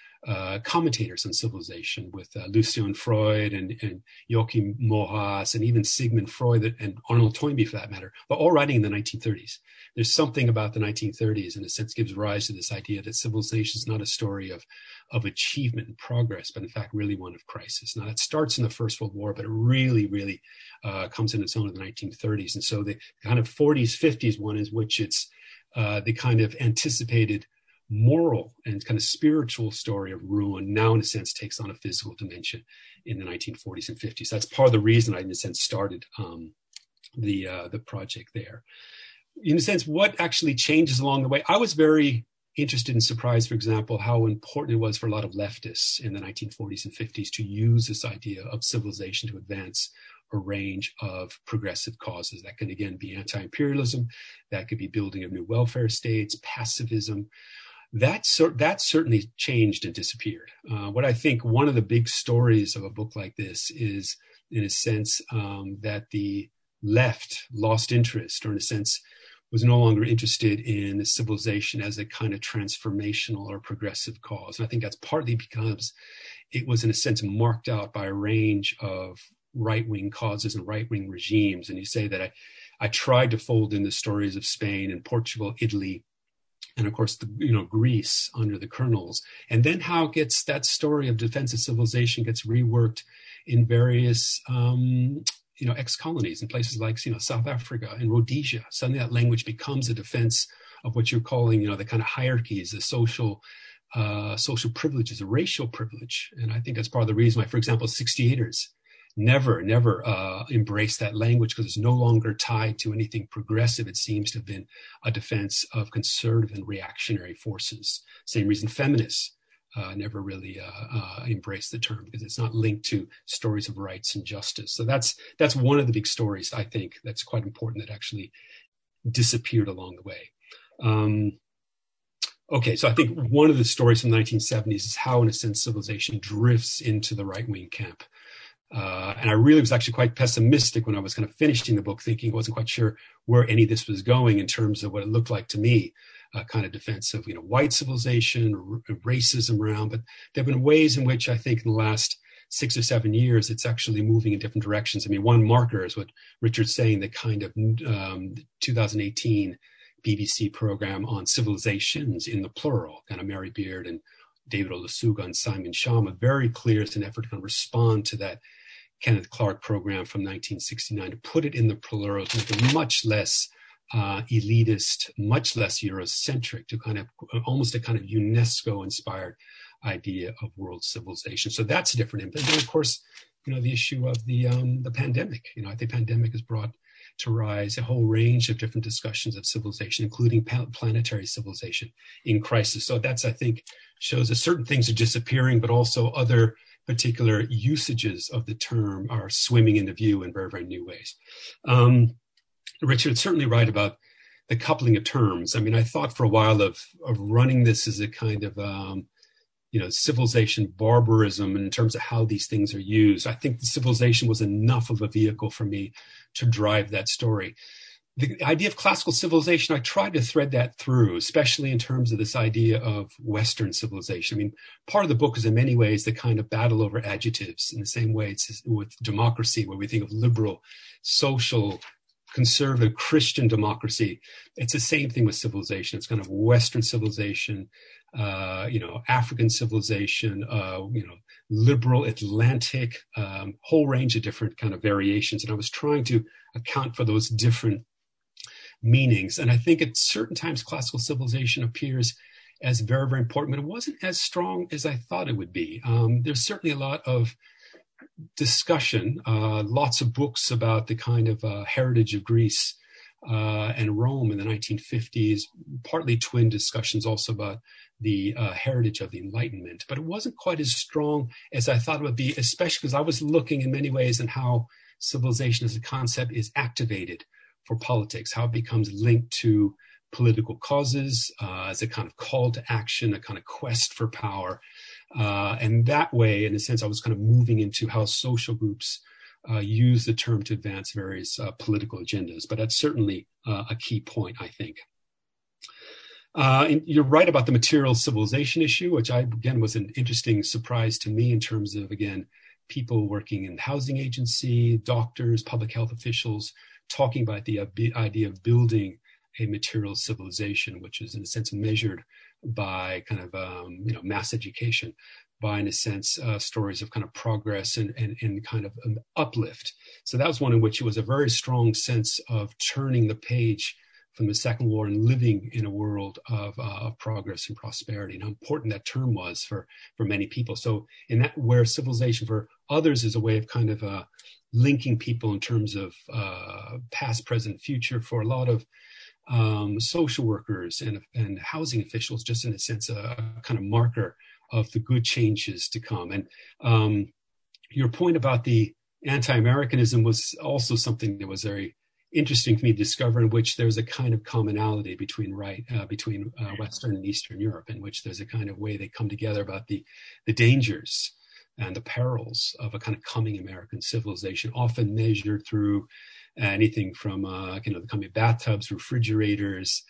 uh, commentators on civilization, with uh, Lucian Freud and, and Joachim Mohas and even Sigmund Freud and Arnold Toynbee, for that matter, but all writing in the nineteen thirties. There's something about the nineteen thirties, in a sense, gives rise to this idea that civilization is not a story of, of achievement and progress, but in fact, really one of crisis. Now, that starts in the First World War, but it really, really uh, comes in its own in the nineteen thirties. And so the kind of forties, fifties one is which it's uh, the kind of anticipated moral and kind of spiritual story of ruin now, in a sense, takes on a physical dimension in the nineteen forties and fifties. That's part of the reason I, in a sense, started um, the uh, the project there. In a sense, what actually changes along the way? I was very interested and surprised, for example, how important it was for a lot of leftists in the nineteen forties and fifties to use this idea of civilization to advance a range of progressive causes. That can, again, be anti-imperialism, that could be building of new welfare states, pacifism. That, cer- that certainly changed and disappeared. Uh, what I think one of the big stories of a book like this is, in a sense, um, that the left lost interest, or in a sense, was no longer interested in the civilization as a kind of transformational or progressive cause. And I think that's partly because it was, in a sense, marked out by a range of right-wing causes and right-wing regimes. And you say that I, I tried to fold in the stories of Spain and Portugal, Italy, and of course, the, you know, Greece under the colonels. And then how it gets that story of defensive civilization gets reworked in various um, you know, ex-colonies in places like, you know, South Africa and Rhodesia. Suddenly that language becomes a defense of what you're calling, you know, the kind of hierarchies, the social, uh, social privileges, a racial privilege. And I think that's part of the reason why, for example, sixty-eighters never, never uh, embraced that language, because it's no longer tied to anything progressive. It seems to have been a defense of conservative and reactionary forces. Same reason feminists Uh, never really uh, uh, embraced the term, because it's not linked to stories of rights and justice. So that's that's one of the big stories, I think, that's quite important, that actually disappeared along the way. Um, okay, so I think one of the stories from the nineteen seventies is how, in a sense, civilization drifts into the right-wing camp. Uh, and I really was actually quite pessimistic when I was kind of finishing the book, thinking I wasn't quite sure where any of this was going in terms of what it looked like to me. Uh, kind of defense of, you know, white civilization, r- racism around, but there have been ways in which I think in the last six or seven years, it's actually moving in different directions. I mean, one marker is what Richard's saying, the kind of um, two thousand eighteen B B C program on civilizations in the plural, kind of Mary Beard and David Olusoga and Simon Schama, very clear as an effort to kind of respond to that Kenneth Clark program from nineteen sixty-nine, to put it in the plural, to make it much less Uh, elitist, much less Eurocentric, to kind of almost a kind of UNESCO-inspired idea of world civilization. So that's a different impact. And then, of course, you know, the issue of the um, the pandemic. You know, I think the pandemic has brought to rise a whole range of different discussions of civilization, including pa- planetary civilization in crisis. So that's, I think, shows that certain things are disappearing, but also other particular usages of the term are swimming into view in very, very new ways. Um, Richard's certainly right about the coupling of terms. I mean, I thought for a while of, of running this as a kind of, um, you know, civilization barbarism in terms of how these things are used. I think the civilization was enough of a vehicle for me to drive that story. The idea of classical civilization, I tried to thread that through, especially in terms of this idea of Western civilization. I mean, part of the book is in many ways the kind of battle over adjectives, in the same way it's with democracy, where we think of liberal, social, conservative, Christian democracy. It's the same thing with civilization. It's kind of Western civilization, uh, you know, African civilization, uh, you know, liberal, Atlantic, um, whole range of different kind of variations. And I was trying to account for those different meanings. And I think at certain times, classical civilization appears as very, very important, but it wasn't as strong as I thought it would be. Um, there's certainly a lot of discussion, uh, lots of books about the kind of uh, heritage of Greece uh, and Rome in the nineteen fifties, partly twin discussions also about the uh, heritage of the Enlightenment, but it wasn't quite as strong as I thought it would be, especially because I was looking in many ways at how civilization as a concept is activated for politics, how it becomes linked to political causes uh, as a kind of call to action, a kind of quest for power. Uh, and that way, in a sense, I was kind of moving into how social groups uh, use the term to advance various uh, political agendas. But that's certainly uh, a key point, I think. Uh, and you're right about the material civilization issue, which I, again, was an interesting surprise to me in terms of, again, people working in the housing agency, doctors, public health officials, talking about the uh, idea of building a material civilization, which is in a sense measured by kind of, um, you know, mass education, by, in a sense, uh, stories of kind of progress and, and, and kind of um, uplift. So that was one in which it was a very strong sense of turning the page from the Second War and living in a world of, uh, of progress and prosperity, and how important that term was for, for many people. So in that, where civilization for others is a way of kind of uh, linking people in terms of uh, past, present, future, for a lot of um, social workers and, and housing officials, just in a sense, a, a kind of marker of the good changes to come. And um, your point about the anti-Americanism was also something that was very interesting for me to discover, in which there's a kind of commonality between right uh, between uh, Western and Eastern Europe, in which there's a kind of way they come together about the the dangers and the perils of a kind of coming American civilization, often measured through anything from uh, you know the coming of bathtubs, refrigerators,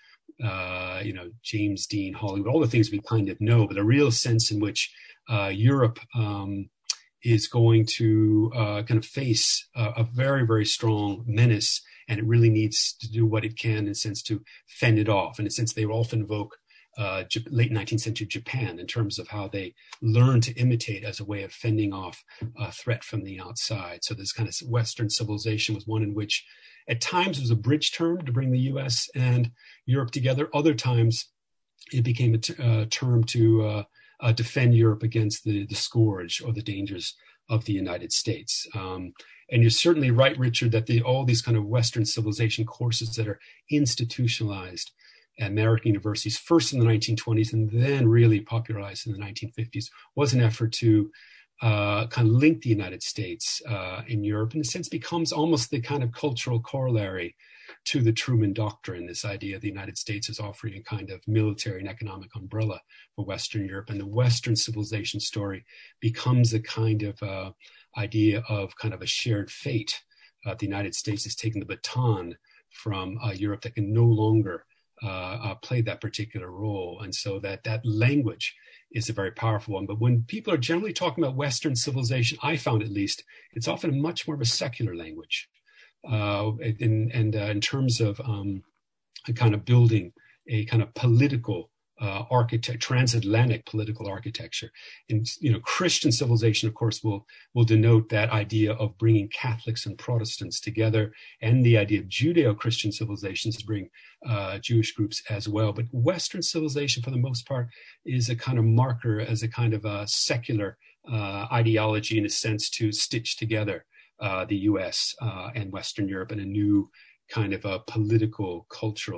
uh, you know James Dean, Hollywood, all the things we kind of know, but a real sense in which uh, Europe um, is going to uh, kind of face a, a very, very strong menace, and it really needs to do what it can in a sense to fend it off. In a sense, they often evoke uh, late nineteenth century Japan in terms of how they learn to imitate as a way of fending off a threat from the outside. So this kind of Western civilization was one in which at times it was a bridge term to bring the U S and Europe together. Other times it became a t- uh, term to uh, uh, defend Europe against the, the scourge or the dangers of the United States. Um, and you're certainly right, Richard, that the, all these kind of Western civilization courses that are institutionalized at American universities, first in the nineteen twenties and then really popularized in the nineteen fifties, was an effort to uh, kind of link the United States uh, in Europe, in a sense becomes almost the kind of cultural corollary to the Truman Doctrine, this idea of the United States is offering a kind of military and economic umbrella for Western Europe. And the Western civilization story becomes a kind of uh, idea of kind of a shared fate. Uh, the United States is taking the baton from uh, Europe that can no longer uh, uh, play that particular role. And so that that language is a very powerful one. But when people are generally talking about Western civilization, I found at least, it's often much more of a secular language. Uh, in, and uh, in terms of um, a kind of building a kind of political uh, architect, transatlantic political architecture. And, you know, Christian civilization, of course, will will denote that idea of bringing Catholics and Protestants together, and the idea of Judeo-Christian civilizations to bring uh, Jewish groups as well. But Western civilization, for the most part, is a kind of marker as a kind of a secular uh, ideology, in a sense, to stitch together Uh, the U S uh, and Western Europe in a new kind of a political, cultural,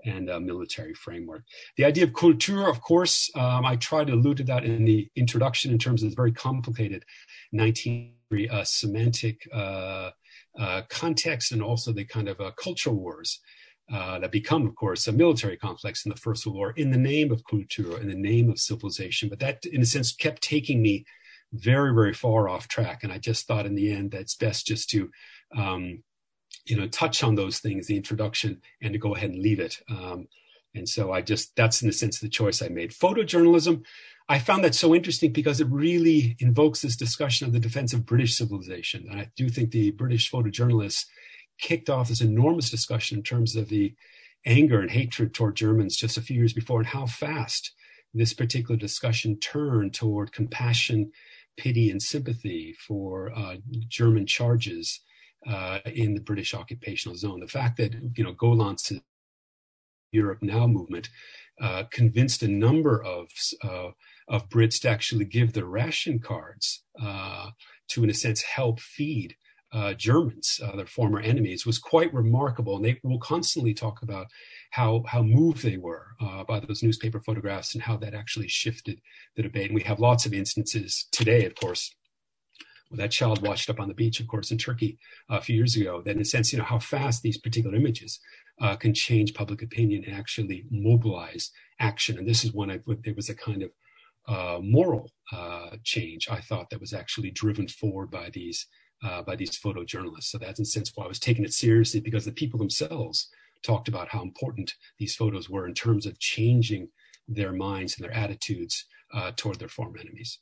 and uh, military framework. The idea of Kultur, of course, um, I tried to allude to that in the introduction in terms of the very complicated nineteen uh, semantic uh, uh, context, and also the kind of uh, cultural wars uh, that become, of course, a military conflicts in the First World War in the name of Kultur, in the name of civilization. But that, in a sense, kept taking me very, very far off track. And I just thought in the end that it's best just to, um, you know, touch on those things, the introduction, and to go ahead and leave it. Um, and so I just, that's in the sense the choice I made. Photojournalism, I found that so interesting because it really invokes this discussion of the defense of British civilization. And I do think the British photojournalists kicked off this enormous discussion in terms of the anger and hatred toward Germans just a few years before, and how fast this particular discussion turned toward compassion, pity, and sympathy for uh, German charges uh, in the British occupational zone. The fact that, you know, Golan's Europe Now movement uh, convinced a number of uh, of Brits to actually give their ration cards uh, to, in a sense, help feed uh, Germans, uh, their former enemies, was quite remarkable. And they will constantly talk about how how moved they were uh, by those newspaper photographs and how that actually shifted the debate. And we have lots of instances today, of course, with that child washed up on the beach, of course, in Turkey uh, a few years ago, that in a sense, you know, how fast these particular images uh, can change public opinion and actually mobilize action. And this is one, I, there was a kind of uh, moral uh, change, I thought, that was actually driven forward by these uh, by these photojournalists. So that's in a sense why I was taking it seriously, because the people themselves talked about how important these photos were in terms of changing their minds and their attitudes uh, toward their former enemies.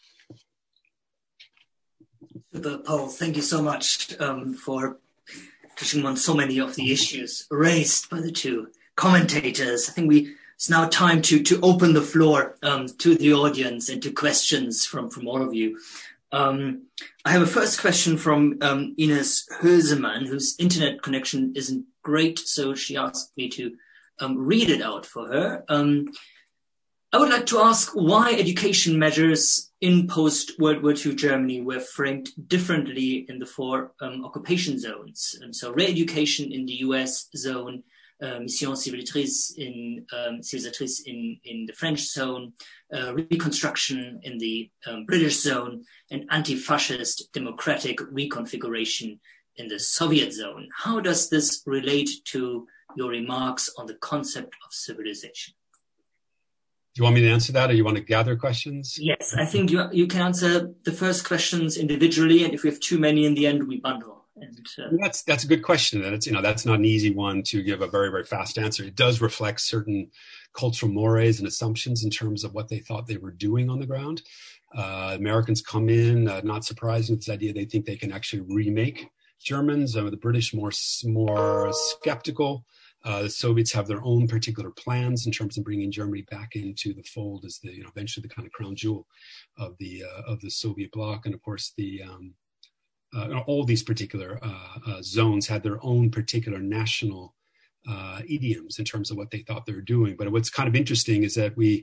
Super, Paul. Thank you so much um, for touching on so many of the issues raised by the two commentators. I think we it's now time to to open the floor um, to the audience and to questions from, from all of you. Um, I have a first question from um, Ines Hösemann, whose internet connection isn't great, so she asked me to um, read it out for her. Um, I would like to ask why education measures in post-World War Two Germany were framed differently in the four um, occupation zones. And so re-education in the U S zone, uh, mission civilisatrice in, um, civilisatrice in, in the French zone, uh, reconstruction in the um, British zone, and anti-fascist democratic reconfiguration in the Soviet zone. How does this relate to your remarks on the concept of civilization? Do you want me to answer that, or you want to gather questions? Yes, I think you you can answer the first questions individually, and if we have too many in the end, we bundle. And uh... that's that's a good question, and it's you know that's not an easy one to give a very very fast answer. It does reflect certain cultural mores and assumptions in terms of what they thought they were doing on the ground. Uh, Americans come in, uh, not surprising with this idea they think they can actually remake Germans. Uh, the British more more skeptical. Uh, the Soviets have their own particular plans in terms of bringing Germany back into the fold as the, you know, eventually the kind of crown jewel of the uh, of the Soviet bloc. And of course, the um, uh, all these particular uh, uh, zones had their own particular national uh, idioms in terms of what they thought they were doing. But what's kind of interesting is that we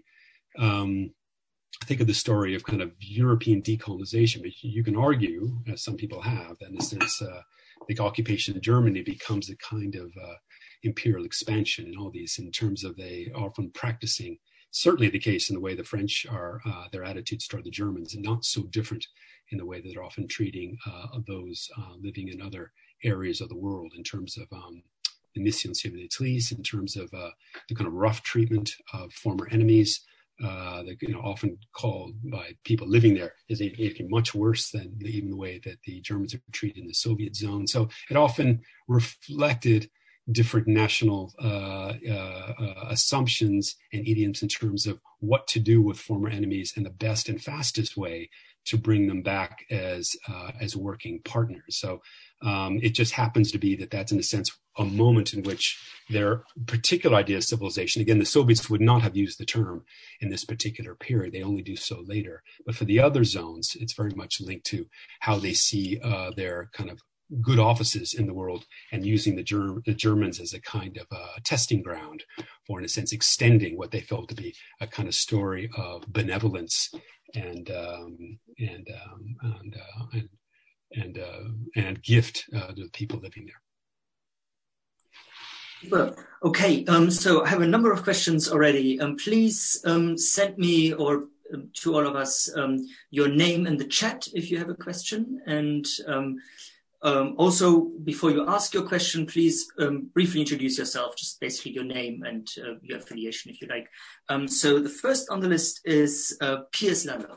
um, think of the story of kind of European decolonization. But you can argue, as some people have, that in a sense, uh, the occupation of Germany becomes a kind of uh, imperial expansion in all these, in terms of they are often practicing, certainly the case in the way the French are, uh, their attitudes toward the Germans, and not so different in the way that they're often treating uh, those uh, living in other areas of the world in terms of um, the mission civilisatrice, in terms of uh, the kind of rough treatment of former enemies, uh, that, you know, often called by people living there is anything much worse than the, even the way that the Germans are treated in the Soviet zone. So it often reflected different national uh, uh, uh, assumptions and idioms in terms of what to do with former enemies and the best and fastest way to bring them back as uh, as working partners. So um, it just happens to be that that's, in a sense, a moment in which their particular idea of civilization, again, the Soviets would not have used the term in this particular period. They only do so later. But for the other zones, it's very much linked to how they see uh, their kind of good offices in the world, and using the, Germ- the Germans as a kind of uh, testing ground for, in a sense, extending what they felt to be a kind of story of benevolence and um, and um, and uh, and and, uh, and gift uh, to the people living there. Well, okay, um, so I have a number of questions already. Um, please um, send me or um, to all of us um, your name in the chat if you have a question. And um, um, also, before you ask your question, please um, briefly introduce yourself, just basically your name and uh, your affiliation, if you like. Um, so the first on the list is uh, Piers Lando.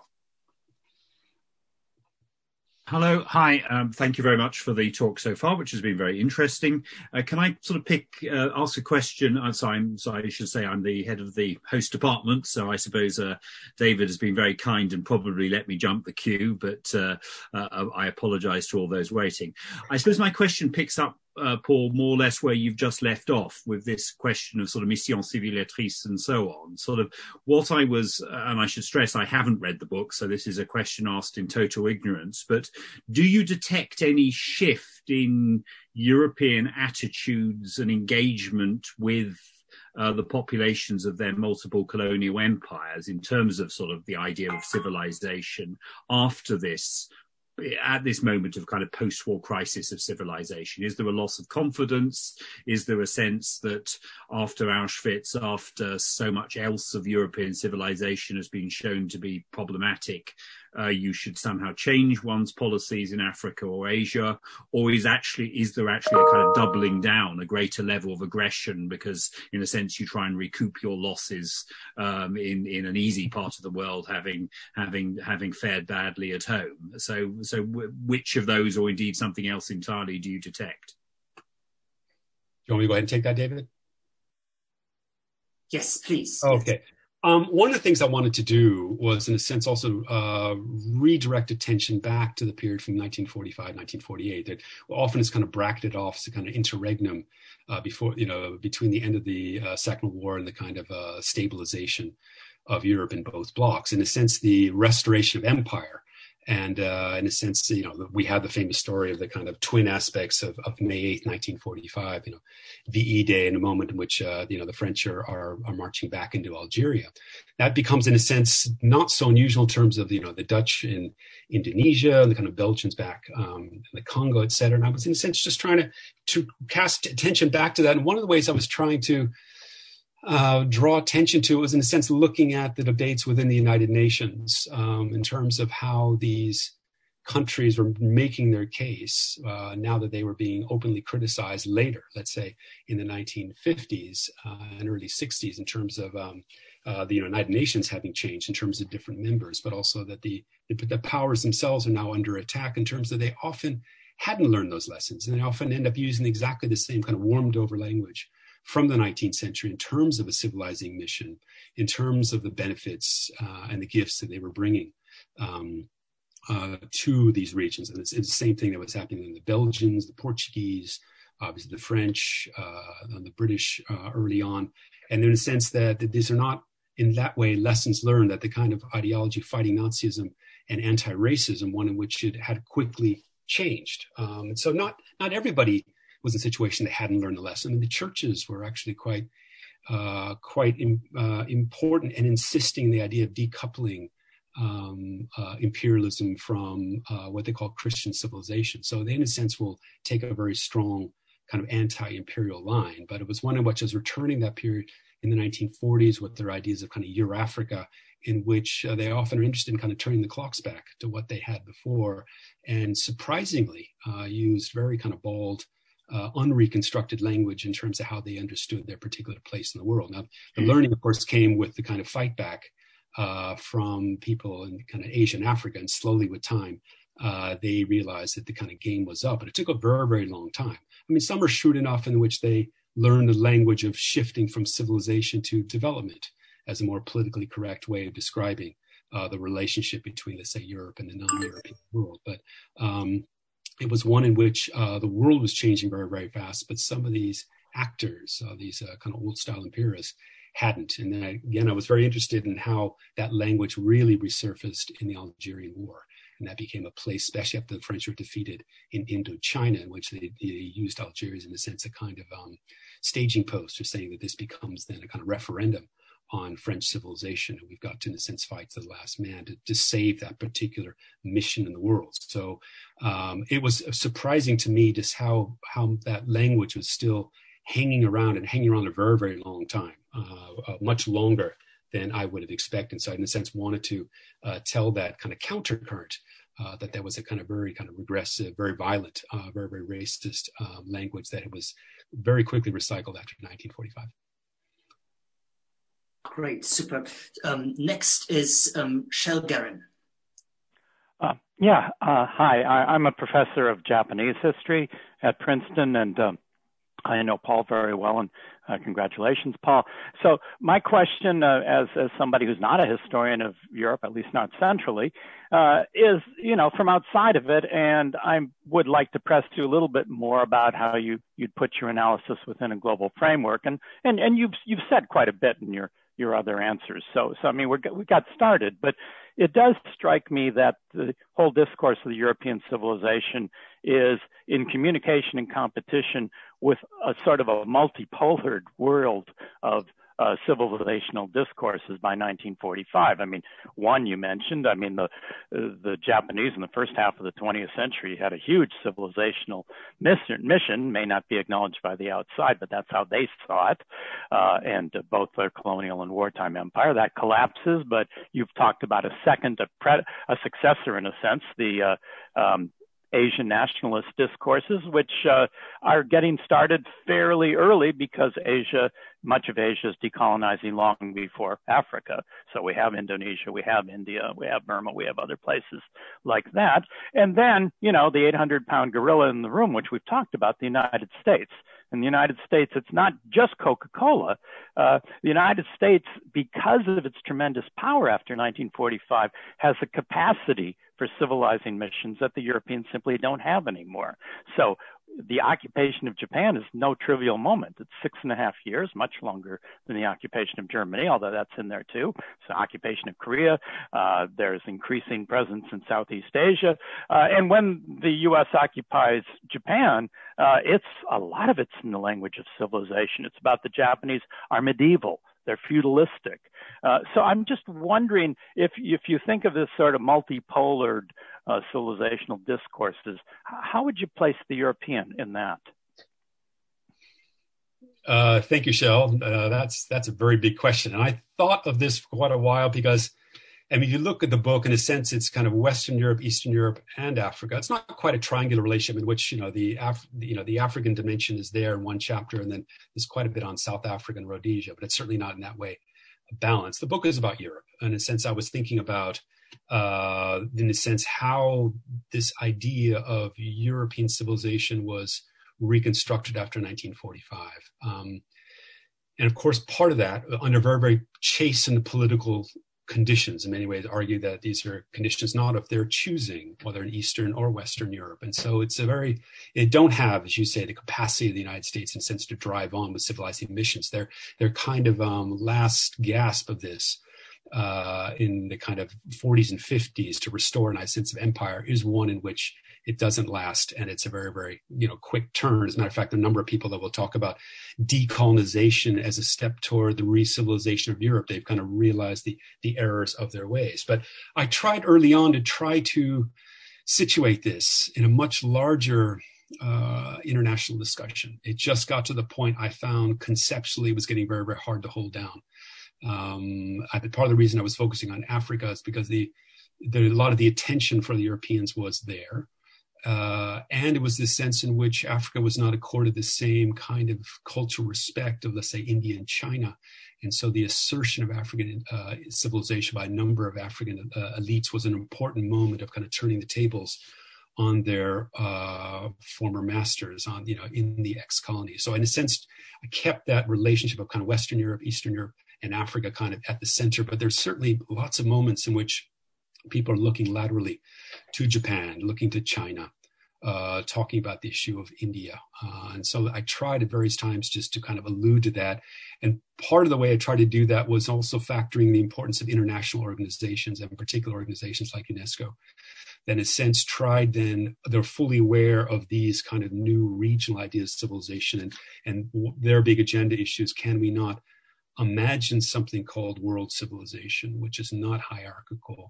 Hello, hi, um, thank you very much for the talk so far, which has been very interesting. Uh, can I sort of pick, uh, ask a question? I'm sorry, I'm sorry, I should say I'm the head of the host department, so I suppose uh, David has been very kind and probably let me jump the queue, but uh, uh, I apologise to all those waiting. I suppose my question picks up, Uh, Paul, more or less where you've just left off with this question of sort of mission civilatrice and so on. Sort of what I was, and I should stress I haven't read the book, so this is a question asked in total ignorance, but do you detect any shift in European attitudes and engagement with uh, the populations of their multiple colonial empires in terms of sort of the idea of civilization after this, at this moment of kind of post-war crisis of civilization? Is there a loss of confidence? Is there a sense that after Auschwitz, after so much else of European civilization has been shown to be problematic, uh, you should somehow change one's policies in Africa or Asia? Or is actually is there actually a kind of doubling down, a greater level of aggression, because in a sense you try and recoup your losses um, in in an easy part of the world, having having having fared badly at home? So so w- which of those, or indeed something else entirely, do you detect? Do you want me to go ahead and take that, David? Yes, please. Okay. Um, one of the things I wanted to do was, in a sense, also uh, redirect attention back to the period from nineteen forty-five, nineteen forty-eight, that often is kind of bracketed off as a kind of interregnum uh, before, you know, between the end of the uh, Second World War and the kind of uh, stabilization of Europe in both blocs. In a sense, the restoration of empire. And uh, in a sense, you know, we have the famous story of the kind of twin aspects of, of May eighth, nineteen forty-five, you know, V E Day, in a moment in which, uh, you know, the French are, are, are marching back into Algeria. That becomes, in a sense, not so unusual in terms of, you know, the Dutch in Indonesia, and the kind of Belgians back um, in the Congo, et cetera. And I was, in a sense, just trying to, to cast attention back to that. And one of the ways I was trying to Uh, draw attention to was, in a sense, looking at the debates within the United Nations um, in terms of how these countries were making their case uh, now that they were being openly criticized later, let's say in the nineteen fifties uh, and early sixties, in terms of um, uh, the United Nations having changed in terms of different members, but also that the, the powers themselves are now under attack in terms that they often hadn't learned those lessons, and they often end up using exactly the same kind of warmed over language from the nineteenth century in terms of a civilizing mission, in terms of the benefits uh, and the gifts that they were bringing um, uh, to these regions. And it's, it's the same thing that was happening in the Belgians, the Portuguese, obviously the French, uh, and the British uh, early on. And in a sense that, that these are not, in that way, lessons learned, that the kind of ideology fighting Nazism and anti-racism, one in which it had quickly changed. Um, so not not everybody was in a situation they hadn't learned the lesson. And the churches were actually quite uh, quite in, uh, important in insisting the idea of decoupling um, uh, imperialism from uh, what they call Christian civilization. So they, in a sense, will take a very strong kind of anti-imperial line. But it was one in which was returning that period in the nineteen forties with their ideas of kind of Euro-Africa, in which uh, they often are interested in kind of turning the clocks back to what they had before, and surprisingly uh, used very kind of bald, uh, unreconstructed language in terms of how they understood their particular place in the world. Now, the learning, of course, came with the kind of fight back uh, from people in kind of Asia and Africa, and slowly with time, uh, they realized that the kind of game was up. But it took a very, very long time. I mean, some are shrewd enough in which they learn the language of shifting from civilization to development as a more politically correct way of describing uh, the relationship between, let's say, Europe and the non-European world. But um, it was one in which uh, the world was changing very, very fast, but some of these actors, uh, these uh, kind of old-style imperialists, hadn't. And then, I, again, I was very interested in how that language really resurfaced in the Algerian War. And that became a place, especially after the French were defeated in Indochina, in which they, they used Algeria as, in a sense, a kind of um, staging post for saying that this becomes then a kind of referendum on French civilization. And we've got to, in a sense, fight to the last man to, to save that particular mission in the world. So um, it was surprising to me just how, how that language was still hanging around and hanging around a very, very long time, uh, uh, much longer than I would have expected. So I, in a sense, wanted to uh, tell that kind of countercurrent, uh, that there was a kind of very kind of regressive, very violent, uh, very, very racist uh, language that it was very quickly recycled after nineteen forty-five. Great, super. Um, next is um, Shel Guerin. Uh, yeah, uh, hi. I, I'm a professor of Japanese history at Princeton, and um, I know Paul very well, and uh, congratulations, Paul. So my question, uh, as as somebody who's not a historian of Europe, at least not centrally, uh, is, you know, from outside of it, and I would like to press you a little bit more about how you you'd put your analysis within a global framework, and and and you've you've said quite a bit in your your other answers. So so I mean we're, we got started, but it does strike me that the whole discourse of the European civilization is in communication and competition with a sort of a multipolar world of uh, civilizational discourses by nineteen forty-five. I mean, one you mentioned, I mean, the uh, the Japanese in the first half of the twentieth century had a huge civilizational mission, mission may not be acknowledged by the outside, but that's how they saw it. Uh, and uh, both their colonial and wartime empire, that collapses, but you've talked about a second, a, pre- a successor in a sense, the uh, um, Asian nationalist discourses, which uh, are getting started fairly early because Asia, much of Asia is decolonizing long before Africa. So we have Indonesia, we have India, we have Burma, we have other places like that. And then, you know, the eight hundred pound gorilla in the room, which we've talked about, the United States. In the United States, it's not just Coca-Cola. Uh, the United States, because of its tremendous power after nineteen forty-five, has a capacity for civilizing missions that the Europeans simply don't have anymore. So the occupation of Japan is no trivial moment. It's six and a half years, much longer than the occupation of Germany, although that's in there too. It's the occupation of Korea. Uh, there's increasing presence in Southeast Asia. Uh, and when the U S occupies Japan, uh, it's a lot of it's in the language of civilization. It's about the Japanese are medieval. They're feudalistic. Uh, so I'm just wondering if if you think of this sort of multipolar uh, civilizational discourses, how would you place the European in that? Uh, thank you, Shel. Uh, that's that's a very big question, and I thought of this for quite a while because, I mean, you look at the book, in a sense, it's kind of Western Europe, Eastern Europe, and Africa. It's not quite a triangular relationship in which, you know, the Af- you know the African dimension is there in one chapter, and then there's quite a bit on South Africa and Rhodesia, but it's certainly not in that way balanced. The book is about Europe. In a sense, I was thinking about, uh, in a sense, how this idea of European civilization was reconstructed after nineteen forty-five. Um, and of course, part of that, under very, very chastened political conditions, in many ways argue that these are conditions not of their choosing, whether in Eastern or Western Europe. And so it's a very, they don't have, as you say, the capacity of the United States in a sense to drive on with civilizing missions. They're, they're kind of um, last gasp of this uh, in the kind of forties and fifties to restore a nice sense of empire is one in which it doesn't last, and it's a very, very, you know, quick turn. As a matter of fact, a number of people that will talk about decolonization as a step toward the re-civilization of Europe, they've kind of realized the the errors of their ways. But I tried early on to try to situate this in a much larger uh, international discussion. It just got to the point I found conceptually it was getting very, very hard to hold down. Um, I, part of the reason I was focusing on Africa is because the, the a lot of the attention for the Europeans was there. Uh, and it was this sense in which Africa was not accorded the same kind of cultural respect of, let's say, India and China. And so the assertion of African uh, civilization by a number of African uh, elites was an important moment of kind of turning the tables on their uh, former masters on, you know, in the ex-colonies. So in a sense, I kept that relationship of kind of Western Europe, Eastern Europe, and Africa kind of at the center. But there's certainly lots of moments in which people are looking laterally to Japan, looking to China, uh, talking about the issue of India. Uh, and so I tried at various times just to kind of allude to that. And part of the way I tried to do that was also factoring the importance of international organizations, and in particular organizations like UNESCO, that in a sense tried then, they're fully aware of these kind of new regional ideas of civilization and, and their big agenda issues. Can we not imagine something called world civilization, which is not hierarchical,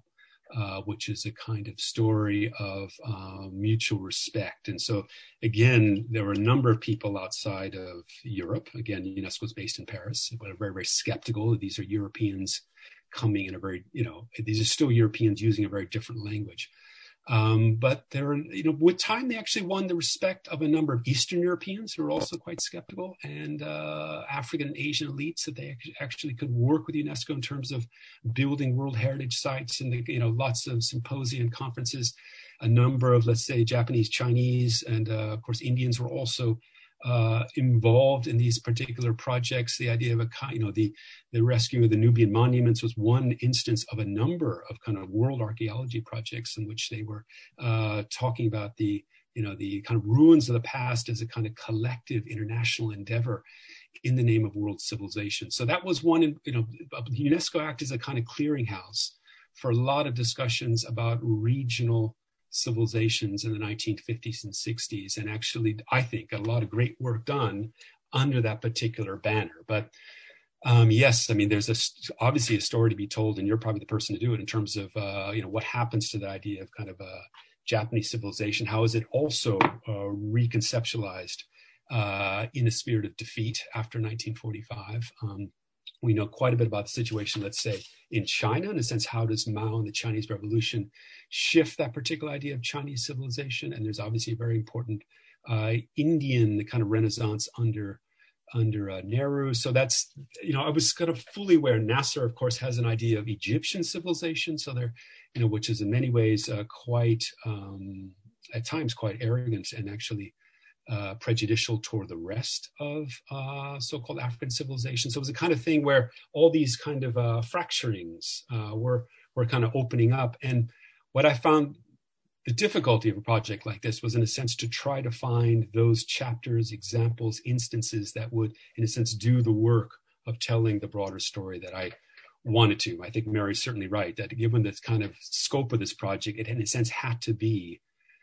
uh, which is a kind of story of uh, mutual respect. And so, again, there were a number of people outside of Europe. Again, UNESCO is based in Paris, but are very, very skeptical. These are Europeans coming in a very, you know, these are still Europeans using a very different language. Um, but they're, you know, with time, they actually won the respect of a number of Eastern Europeans who are also quite skeptical, and uh, African and Asian elites that they actually could work with UNESCO in terms of building World Heritage sites, and, the, you know, lots of symposia and conferences. A number of, let's say, Japanese, Chinese, and uh, of course, Indians were also uh, involved in these particular projects. The idea of a, you know, the, the rescue of the Nubian monuments was one instance of a number of kind of world archaeology projects in which they were uh, talking about the, you know, the kind of ruins of the past as a kind of collective international endeavor in the name of world civilization. So that was one, you know, the UNESCO Act is a kind of clearinghouse for a lot of discussions about regional civilizations in the nineteen fifties and sixties, and actually, I think, a lot of great work done under that particular banner. But um, yes, I mean, there's a, obviously a story to be told, and you're probably the person to do it in terms of, uh, you know, what happens to the idea of kind of a Japanese civilization. How is it also uh, reconceptualized uh, in a spirit of defeat after nineteen forty-five? Um, we know quite a bit about the situation, let's say, in China, in a sense, how does Mao and the Chinese Revolution shift that particular idea of Chinese civilization? And there's obviously a very important uh, Indian kind of renaissance under under uh, Nehru. So that's, you know, I was kind of fully aware. Nasser, of course, has an idea of Egyptian civilization. So there, you know, which is in many ways uh, quite, um, at times quite arrogant and actually Uh, prejudicial toward the rest of uh, so-called African civilization. So it was a kind of thing where all these kind of uh, fracturings uh, were were kind of opening up. And what I found the difficulty of a project like this was, in a sense, to try to find those chapters, examples, instances that would, in a sense, do the work of telling the broader story that I wanted to. I think Mary's certainly right, that given this kind of scope of this project, it in a sense had to be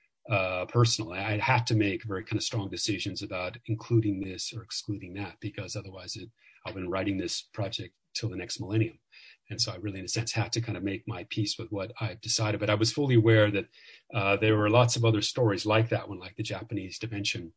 Uh, personal. I had to make very kind of strong decisions about including this or excluding that, because otherwise it, I've been writing this project till the next millennium. And so I really, in a sense, had to kind of make my peace with what I decided. But I was fully aware that uh, there were lots of other stories like that one, like the Japanese dimension,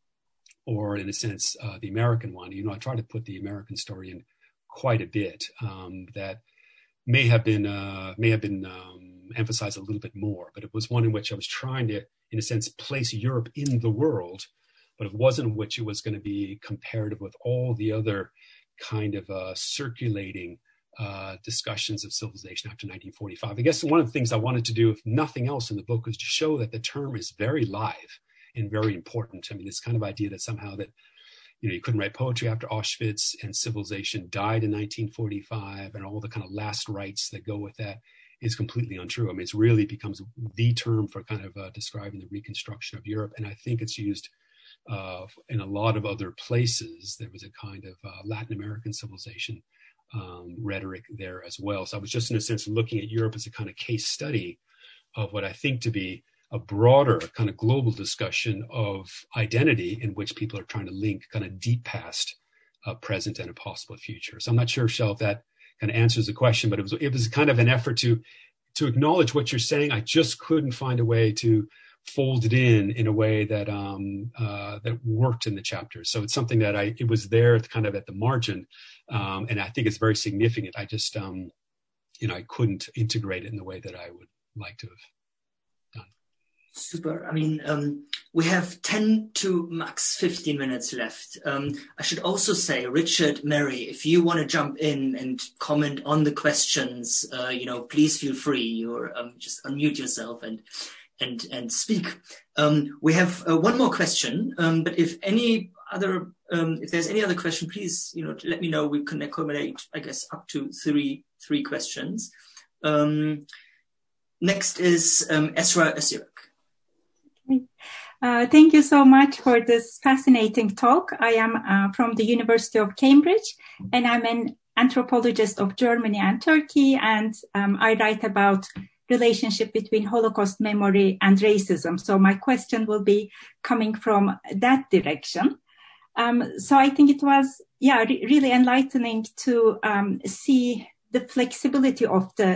or in a sense, uh, the American one. You know, I try to put the American story in quite a bit um, that may have been, uh, may have been um, emphasized a little bit more, but it was one in which I was trying to, in a sense, place Europe in the world, but it wasn't which it was going to be comparative with all the other kind of uh, circulating uh, discussions of civilization after nineteen forty-five. I guess one of the things I wanted to do, if nothing else in the book, was to show that the term is very live and very important. I mean, this kind of idea that somehow that, you know, you couldn't write poetry after Auschwitz and civilization died in nineteen forty-five and all the kind of last rites that go with that is completely untrue. I mean, it's really becomes the term for kind of uh, describing the reconstruction of Europe. And I think it's used uh, in a lot of other places. There was a kind of uh, Latin American civilization um, rhetoric there as well. So I was just, in a sense, looking at Europe as a kind of case study of what I think to be a broader kind of global discussion of identity in which people are trying to link kind of deep past, uh, present, and a possible future. So I'm not sure, Shel, if that kind of answers the question, but it was it was kind of an effort to to acknowledge what you're saying. I just couldn't find a way to fold it in in a way that um, uh, that worked in the chapters. So it's something that I it was there kind of at the margin, um, and I think it's very significant. I just um, you know I couldn't integrate it in the way that I would like to have done. Super. I mean, um, we have ten to max fifteen minutes left. Um, I should also say, Richard, Mary, if you want to jump in and comment on the questions, uh, you know, please feel free, or um, just unmute yourself and and and speak. Um, we have uh, one more question, um, but if any other, um, if there's any other question, please, you know, let me know. We can accommodate, I guess, up to three three questions. Um, next is um, Esra Asirak. Uh, thank you so much for this fascinating talk. I am uh, from the University of Cambridge, and I'm an anthropologist of Germany and Turkey, and um, I write about relationship between Holocaust memory and racism. So my question will be coming from that direction. Um, so I think it was, yeah, re- really enlightening to um, see the flexibility of the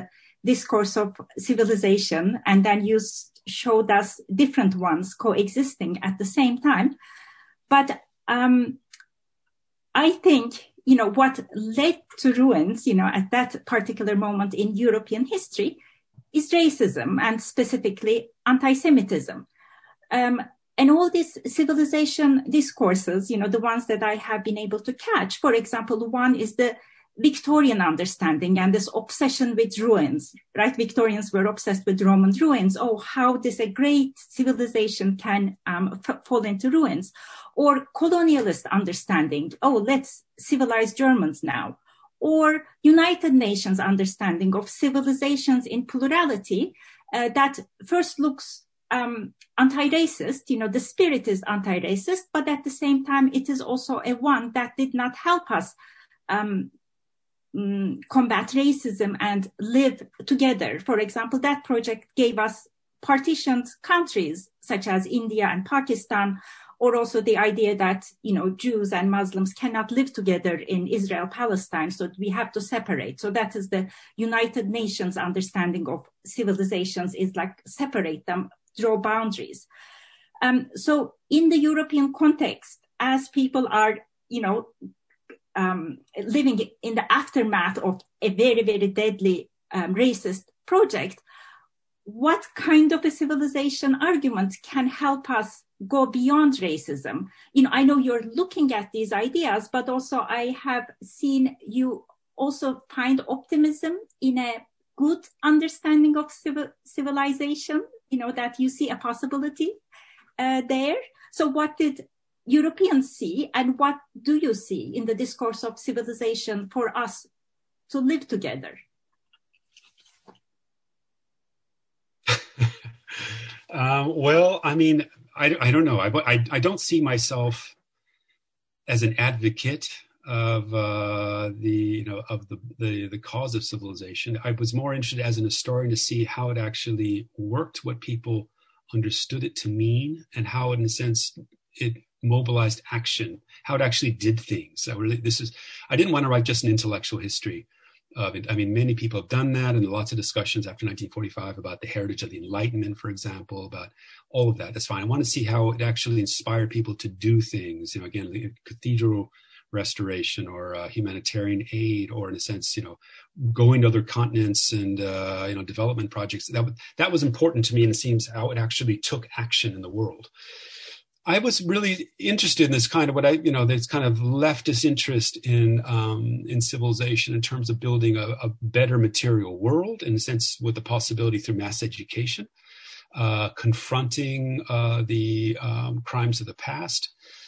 discourse of civilization, and then you showed us different ones coexisting at the same time. But um, I think, you know, what led to ruins, you know, at that particular moment in European history is racism, and specifically anti-Semitism. Um, and all these civilization discourses, you know, the ones that I have been able to catch, for example, one is the Victorian understanding and this obsession with ruins, right? Victorians were obsessed with Roman ruins. Oh, how this a great civilization can um, f- fall into ruins. Or colonialist understanding. Oh, let's civilize Germans now. Or United Nations understanding of civilizations in plurality uh, that first looks um, anti-racist. You know, the spirit is anti-racist, but at the same time, it is also a one that did not help us um, mm, combat racism and live together. For example, that project gave us partitioned countries such as India and Pakistan, or also the idea that, you know, Jews and Muslims cannot live together in Israel, Palestine, so we have to separate. So that is the United Nations understanding of civilizations, is like separate them, draw boundaries. Um, so in the European context, as people are, you know, um, living in the aftermath of a very, very deadly um, racist project, what kind of a civilization argument can help us go beyond racism? You know, I know you're looking at these ideas, but also I have seen you also find optimism in a good understanding of civil, civilization, you know, that you see a possibility uh, there. So what did Europeans see, and what do you see in the discourse of civilization for us to live together? um, well, I mean, I, I don't know. I, I, I don't see myself as an advocate of uh, the you know of the, the the cause of civilization. I was more interested as an historian to see how it actually worked, what people understood it to mean, and how, in a sense, it mobilized action, how it actually did things. I really, this is. I didn't want to write just an intellectual history of it. I mean, many people have done that, and lots of discussions after nineteen forty-five about the heritage of the Enlightenment, for example, about all of that. That's fine. I want to see how it actually inspired people to do things. You know, again, the cathedral restoration, or uh, humanitarian aid, or in a sense, you know, going to other continents and uh, you know, development projects. That was, that was important to me, and it seems how it actually took action in the world. I was really interested in this kind of what I, you know, this kind of leftist interest in um, in civilization in terms of building a, a better material world, in a sense, with the possibility through mass education, uh, confronting uh, the um, crimes of the past,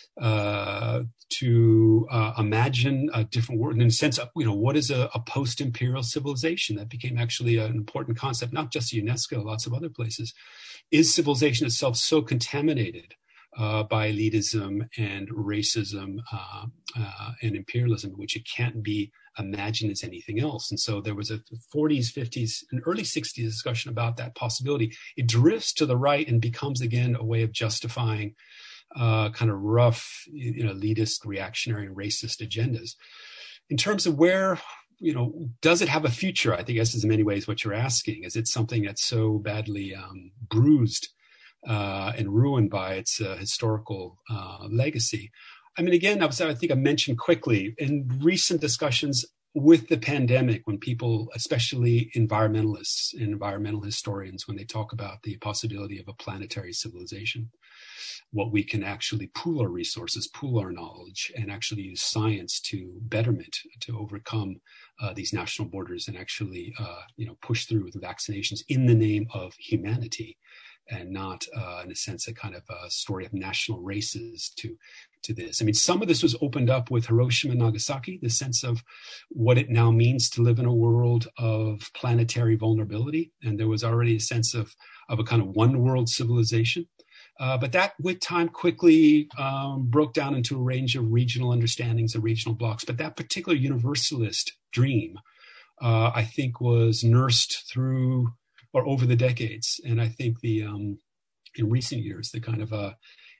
uh, to uh, imagine a different world. And in a sense, you know, what is a, a post-imperial civilization? That became actually an important concept, not just UNESCO, lots of other places. Is civilization itself so contaminated Uh, by elitism and racism uh, uh, and imperialism, which it can't be imagined as anything else? And so there was a forties, fifties, and early sixties discussion about that possibility. It drifts to the right and becomes, again, a way of justifying uh, kind of rough, you know, elitist, reactionary, and racist agendas. In terms of where, you know, does it have a future? I think this is in many ways what you're asking. Is it something that's so badly um, bruised Uh, and ruined by its uh, historical uh, legacy? I mean, again, I, was, I think I mentioned quickly in recent discussions with the pandemic, when people, especially environmentalists and environmental historians, when they talk about the possibility of a planetary civilization, what we can actually pool our resources, pool our knowledge, and actually use science to betterment, to overcome uh, these national borders, and actually, uh, you know, push through with vaccinations in the name of humanity, and not, uh, in a sense, a kind of a story of national races to, to this. I mean, some of this was opened up with Hiroshima and Nagasaki, the sense of what it now means to live in a world of planetary vulnerability. And there was already a sense of, of a kind of one world civilization. Uh, but that, with time, quickly um, broke down into a range of regional understandings and regional blocks. But that particular universalist dream, uh, I think, was nursed through or over the decades. And I think the um, in recent years, the kind of uh,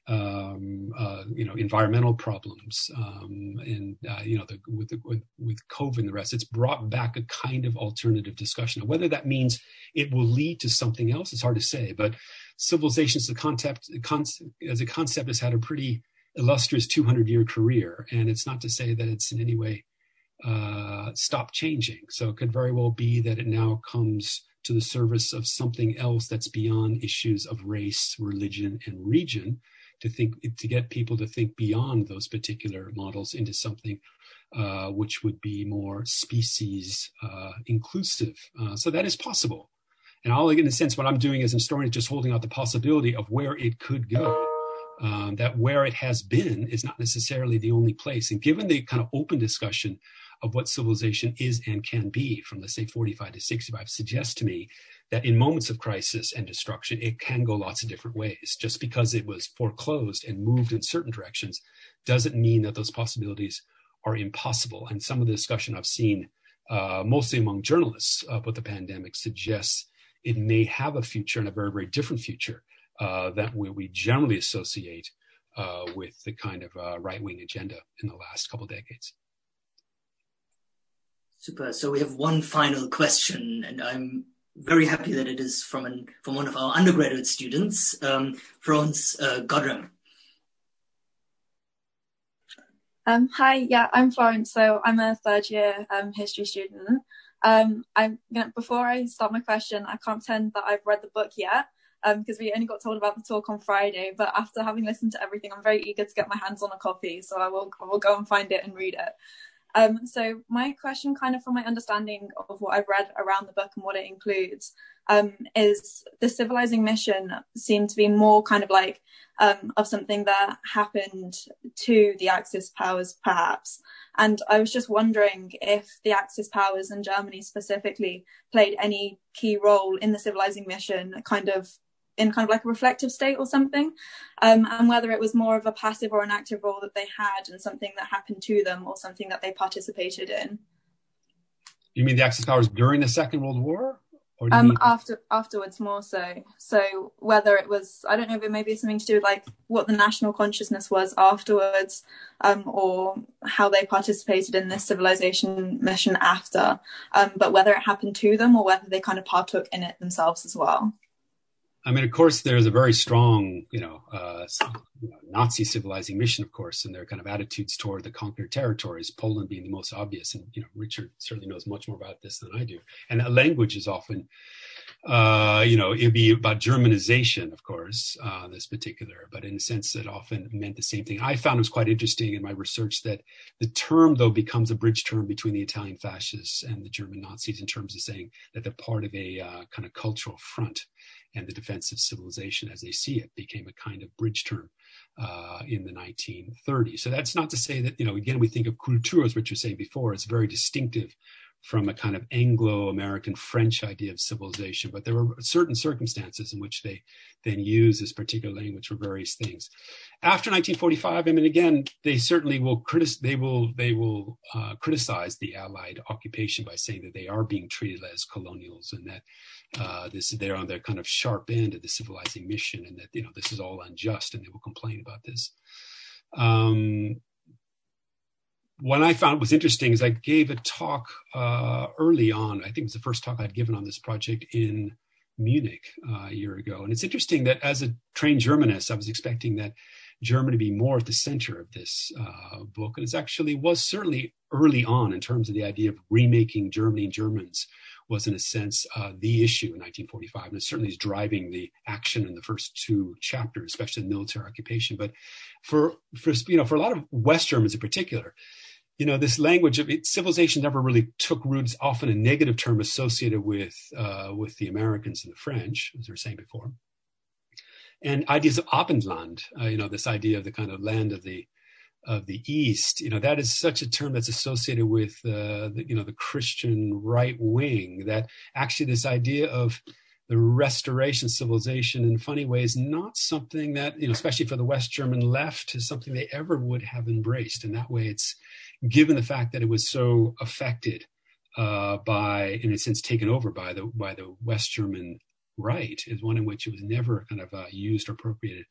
um, uh, you know, environmental problems, um, and uh, you know, the, with, the, with with COVID and the rest, it's brought back a kind of alternative discussion. Now, whether that means it will lead to something else, it's hard to say. But civilization as a concept, as a concept, has had a pretty illustrious two hundred year career, and it's not to say that it's in any way uh, stopped changing. So it could very well be that it now comes to the service of something else that's beyond issues of race, religion, and region, to think, to get people to think beyond those particular models into something uh, which would be more species uh, inclusive. Uh, so that is possible. And all, in a sense, what I'm doing as an historian is just holding out the possibility of where it could go. Um, that where it has been is not necessarily the only place. And given the kind of open discussion of what civilization is and can be from, let's say, forty-five to sixty-five, suggests to me that in moments of crisis and destruction, it can go lots of different ways. Just because it was foreclosed and moved in certain directions doesn't mean that those possibilities are impossible. And some of the discussion I've seen, uh, mostly among journalists uh, about the pandemic, suggests it may have a future, and a very, very different future uh, that we, we generally associate uh, with the kind of uh, right-wing agenda in the last couple of decades. Super. So we have one final question, and I'm very happy that it is from an from one of our undergraduate students, um, Florence uh, Godram. Um, hi, yeah, I'm Florence. So I'm a third year um, history student. Um, I'm gonna, before I start my question, I can't pretend that I've read the book yet, because um, we only got told about the talk on Friday. But after having listened to everything, I'm very eager to get my hands on a copy. So I will I will go and find it and read it. Um, so my question, kind of from my understanding of what I've read around the book and what it includes, um, is the civilizing mission seemed to be more kind of like um, of something that happened to the Axis powers, perhaps. And I was just wondering if the Axis powers and Germany specifically played any key role in the civilizing mission, kind of in kind of like a reflective state or something, um, and whether it was more of a passive or an active role that they had and something that happened to them or something that they participated in. You mean the Axis powers during the Second World War? Or um, mean... after afterwards more so. So whether it was, I don't know if it maybe something to do with like what the national consciousness was afterwards, um, or how they participated in this civilization mission after, um, but whether it happened to them or whether they kind of partook in it themselves as well. I mean, of course, there's a very strong, you know, uh, you know, Nazi civilizing mission, of course, and their kind of attitudes toward the conquered territories, Poland being the most obvious. And, you know, Richard certainly knows much more about this than I do. And that language is often, uh, you know, it'd be about Germanization, of course, uh, this particular, but in a sense, it often meant the same thing. I found it was quite interesting in my research that the term, though, becomes a bridge term between the Italian fascists and the German Nazis in terms of saying that they're part of a uh, kind of cultural front. And the defense of civilization, as they see it, became a kind of bridge term uh, in the nineteen thirties. So that's not to say that, you know, again, we think of Kultur, as Richard was saying before, it's very distinctive from a kind of Anglo-American French idea of civilization. But there were certain circumstances in which they then use this particular language for various things. After nineteen forty-five, I mean, again, they certainly will critic- they will they will uh, criticize the Allied occupation by saying that they are being treated as colonials and that uh, this they're on their kind of sharp end of the civilizing mission, and that, you know, this is all unjust, and they will complain about this. Um, What I found was interesting is I gave a talk uh, early on. I think it was the first talk I'd given on this project in Munich uh, a year ago. And it's interesting that as a trained Germanist, I was expecting that Germany to be more at the center of this uh, book. And it actually was certainly early on in terms of the idea of remaking Germany and Germans was, in a sense, uh, the issue in nineteen forty-five. And it certainly is driving the action in the first two chapters, especially the military occupation. But for, for, you know, for a lot of West Germans in particular, you know, this language of it, civilization never really took roots, often a negative term associated with uh, with the Americans and the French, as we were saying before. And ideas of Abendland, uh, you know, this idea of the kind of land of the of the East, you know, that is such a term that's associated with, uh, the, you know, the Christian right wing, that actually this idea of the restoration civilization in funny ways, not something that, you know, especially for the West German left, is something they ever would have embraced. And that way it's, given the fact that it was so affected uh, by, in a sense, taken over by the by the West German right, is one in which it was never kind of uh, used or appropriated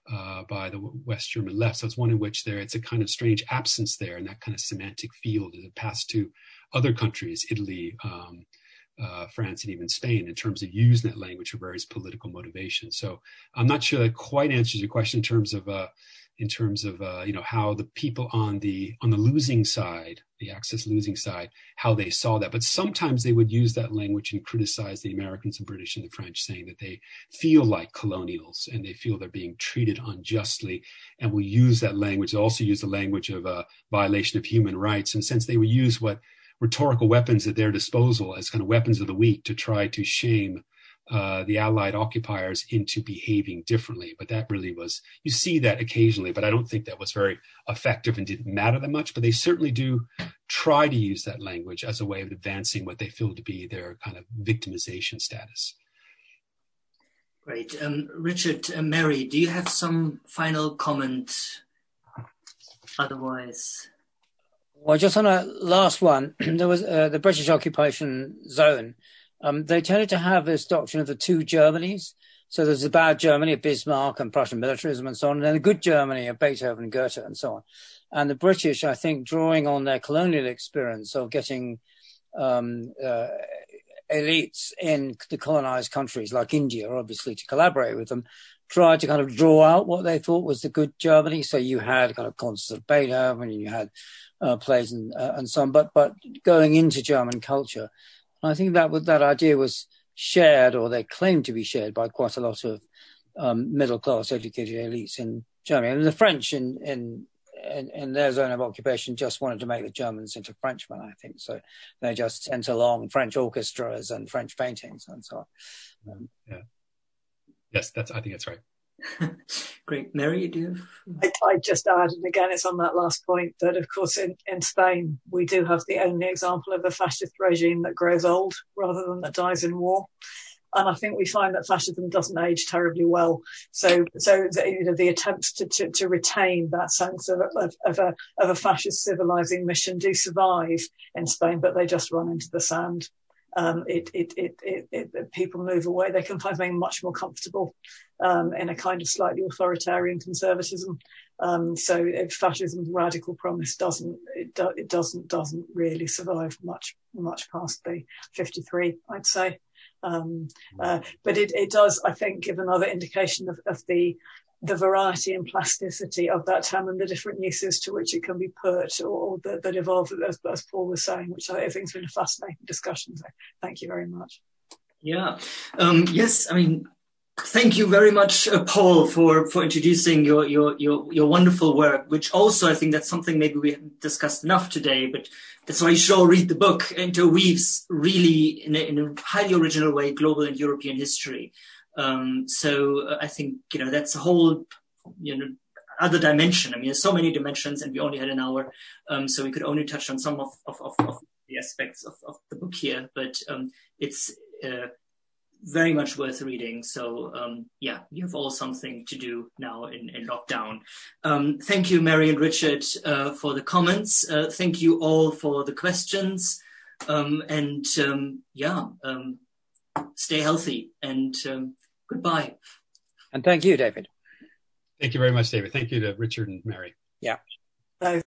uh, by the West German left. So it's one in which there it's a kind of strange absence there in that kind of semantic field as it passed to other countries, Italy, um, uh, France, and even Spain, in terms of using that language for various political motivations. So I'm not sure that quite answers your question in terms of uh, in terms of uh, you know, how the people on the on the losing side, the Axis losing side, how they saw that. But sometimes they would use that language and criticize the Americans and British and the French, saying that they feel like colonials and they feel they're being treated unjustly, and will use that language. They also use the language of a violation of human rights, and since they would use what rhetorical weapons at their disposal as kind of weapons of the weak to try to shame Uh, the Allied occupiers into behaving differently. But that really was, you see that occasionally, but I don't think that was very effective and didn't matter that much. But they certainly do try to use that language as a way of advancing what they feel to be their kind of victimization status. Great. Um, Richard, uh, Mary, do you have some final comment? Otherwise... Well, just on a last one, there was uh, the British occupation zone. Um, they tended to have this doctrine of the two Germanys. So there's the bad Germany of Bismarck and Prussian militarism and so on, and then the good Germany of Beethoven and Goethe and so on. And the British, I think, drawing on their colonial experience of getting um, uh, elites in the colonized countries like India, obviously, to collaborate with them, tried to kind of draw out what they thought was the good Germany. So you had kind of concerts of Beethoven, and you had uh, plays and, uh, and so on, but, but going into German culture. I think that that idea was shared, or they claimed to be shared, by quite a lot of um, middle-class educated elites in Germany. And the French in, in in in their zone of occupation just wanted to make the Germans into Frenchmen, I think. So they just sent along French orchestras and French paintings and so on. Um, yeah. Yes, that's. I think that's right. Great. Mary, do you have... I, I just add, and again, it's on that last point, that of course in, in Spain, we do have the only example of a fascist regime that grows old rather than that dies in war. And I think we find that fascism doesn't age terribly well. So, so the, you know, the attempts to, to, to retain that sense of, of, of a, of a fascist civilizing mission do survive in Spain, but they just run into the sand. Um, it, it, it, it, it, people move away. They can find something much more comfortable um, in a kind of slightly authoritarian conservatism. Um, so if fascism's radical promise doesn't, it, do, it doesn't, doesn't really survive much, much past the fifty-three, I'd say. Um, uh, but it, it does, I think, give another indication of, of the the variety and plasticity of that term and the different uses to which it can be put, or, or that, that evolve, as, as Paul was saying, which I think has been a fascinating discussion. So thank you very much. Yeah. Um, yes, I mean, thank you very much, uh, Paul, for, for introducing your, your, your, your wonderful work, which also, I think that's something maybe we haven't discussed enough today, but that's why you should all read the book. It interweaves really in a, in a highly original way, global and European history. Um, so uh, I think, you know, that's a whole, you know, other dimension. I mean, there's so many dimensions and we only had an hour. Um, so we could only touch on some of, of, of, of the aspects of, of the book here, but, um, it's, uh, very much worth reading. So, um, yeah, you have all something to do now in, in lockdown. Um, thank you, Mary and Richard, uh, for the comments. Uh, thank you all for the questions. Um, and, um, yeah, um, stay healthy and, um, goodbye. And thank you, David. Thank you very much, David. Thank you to Richard and Mary. Yeah. So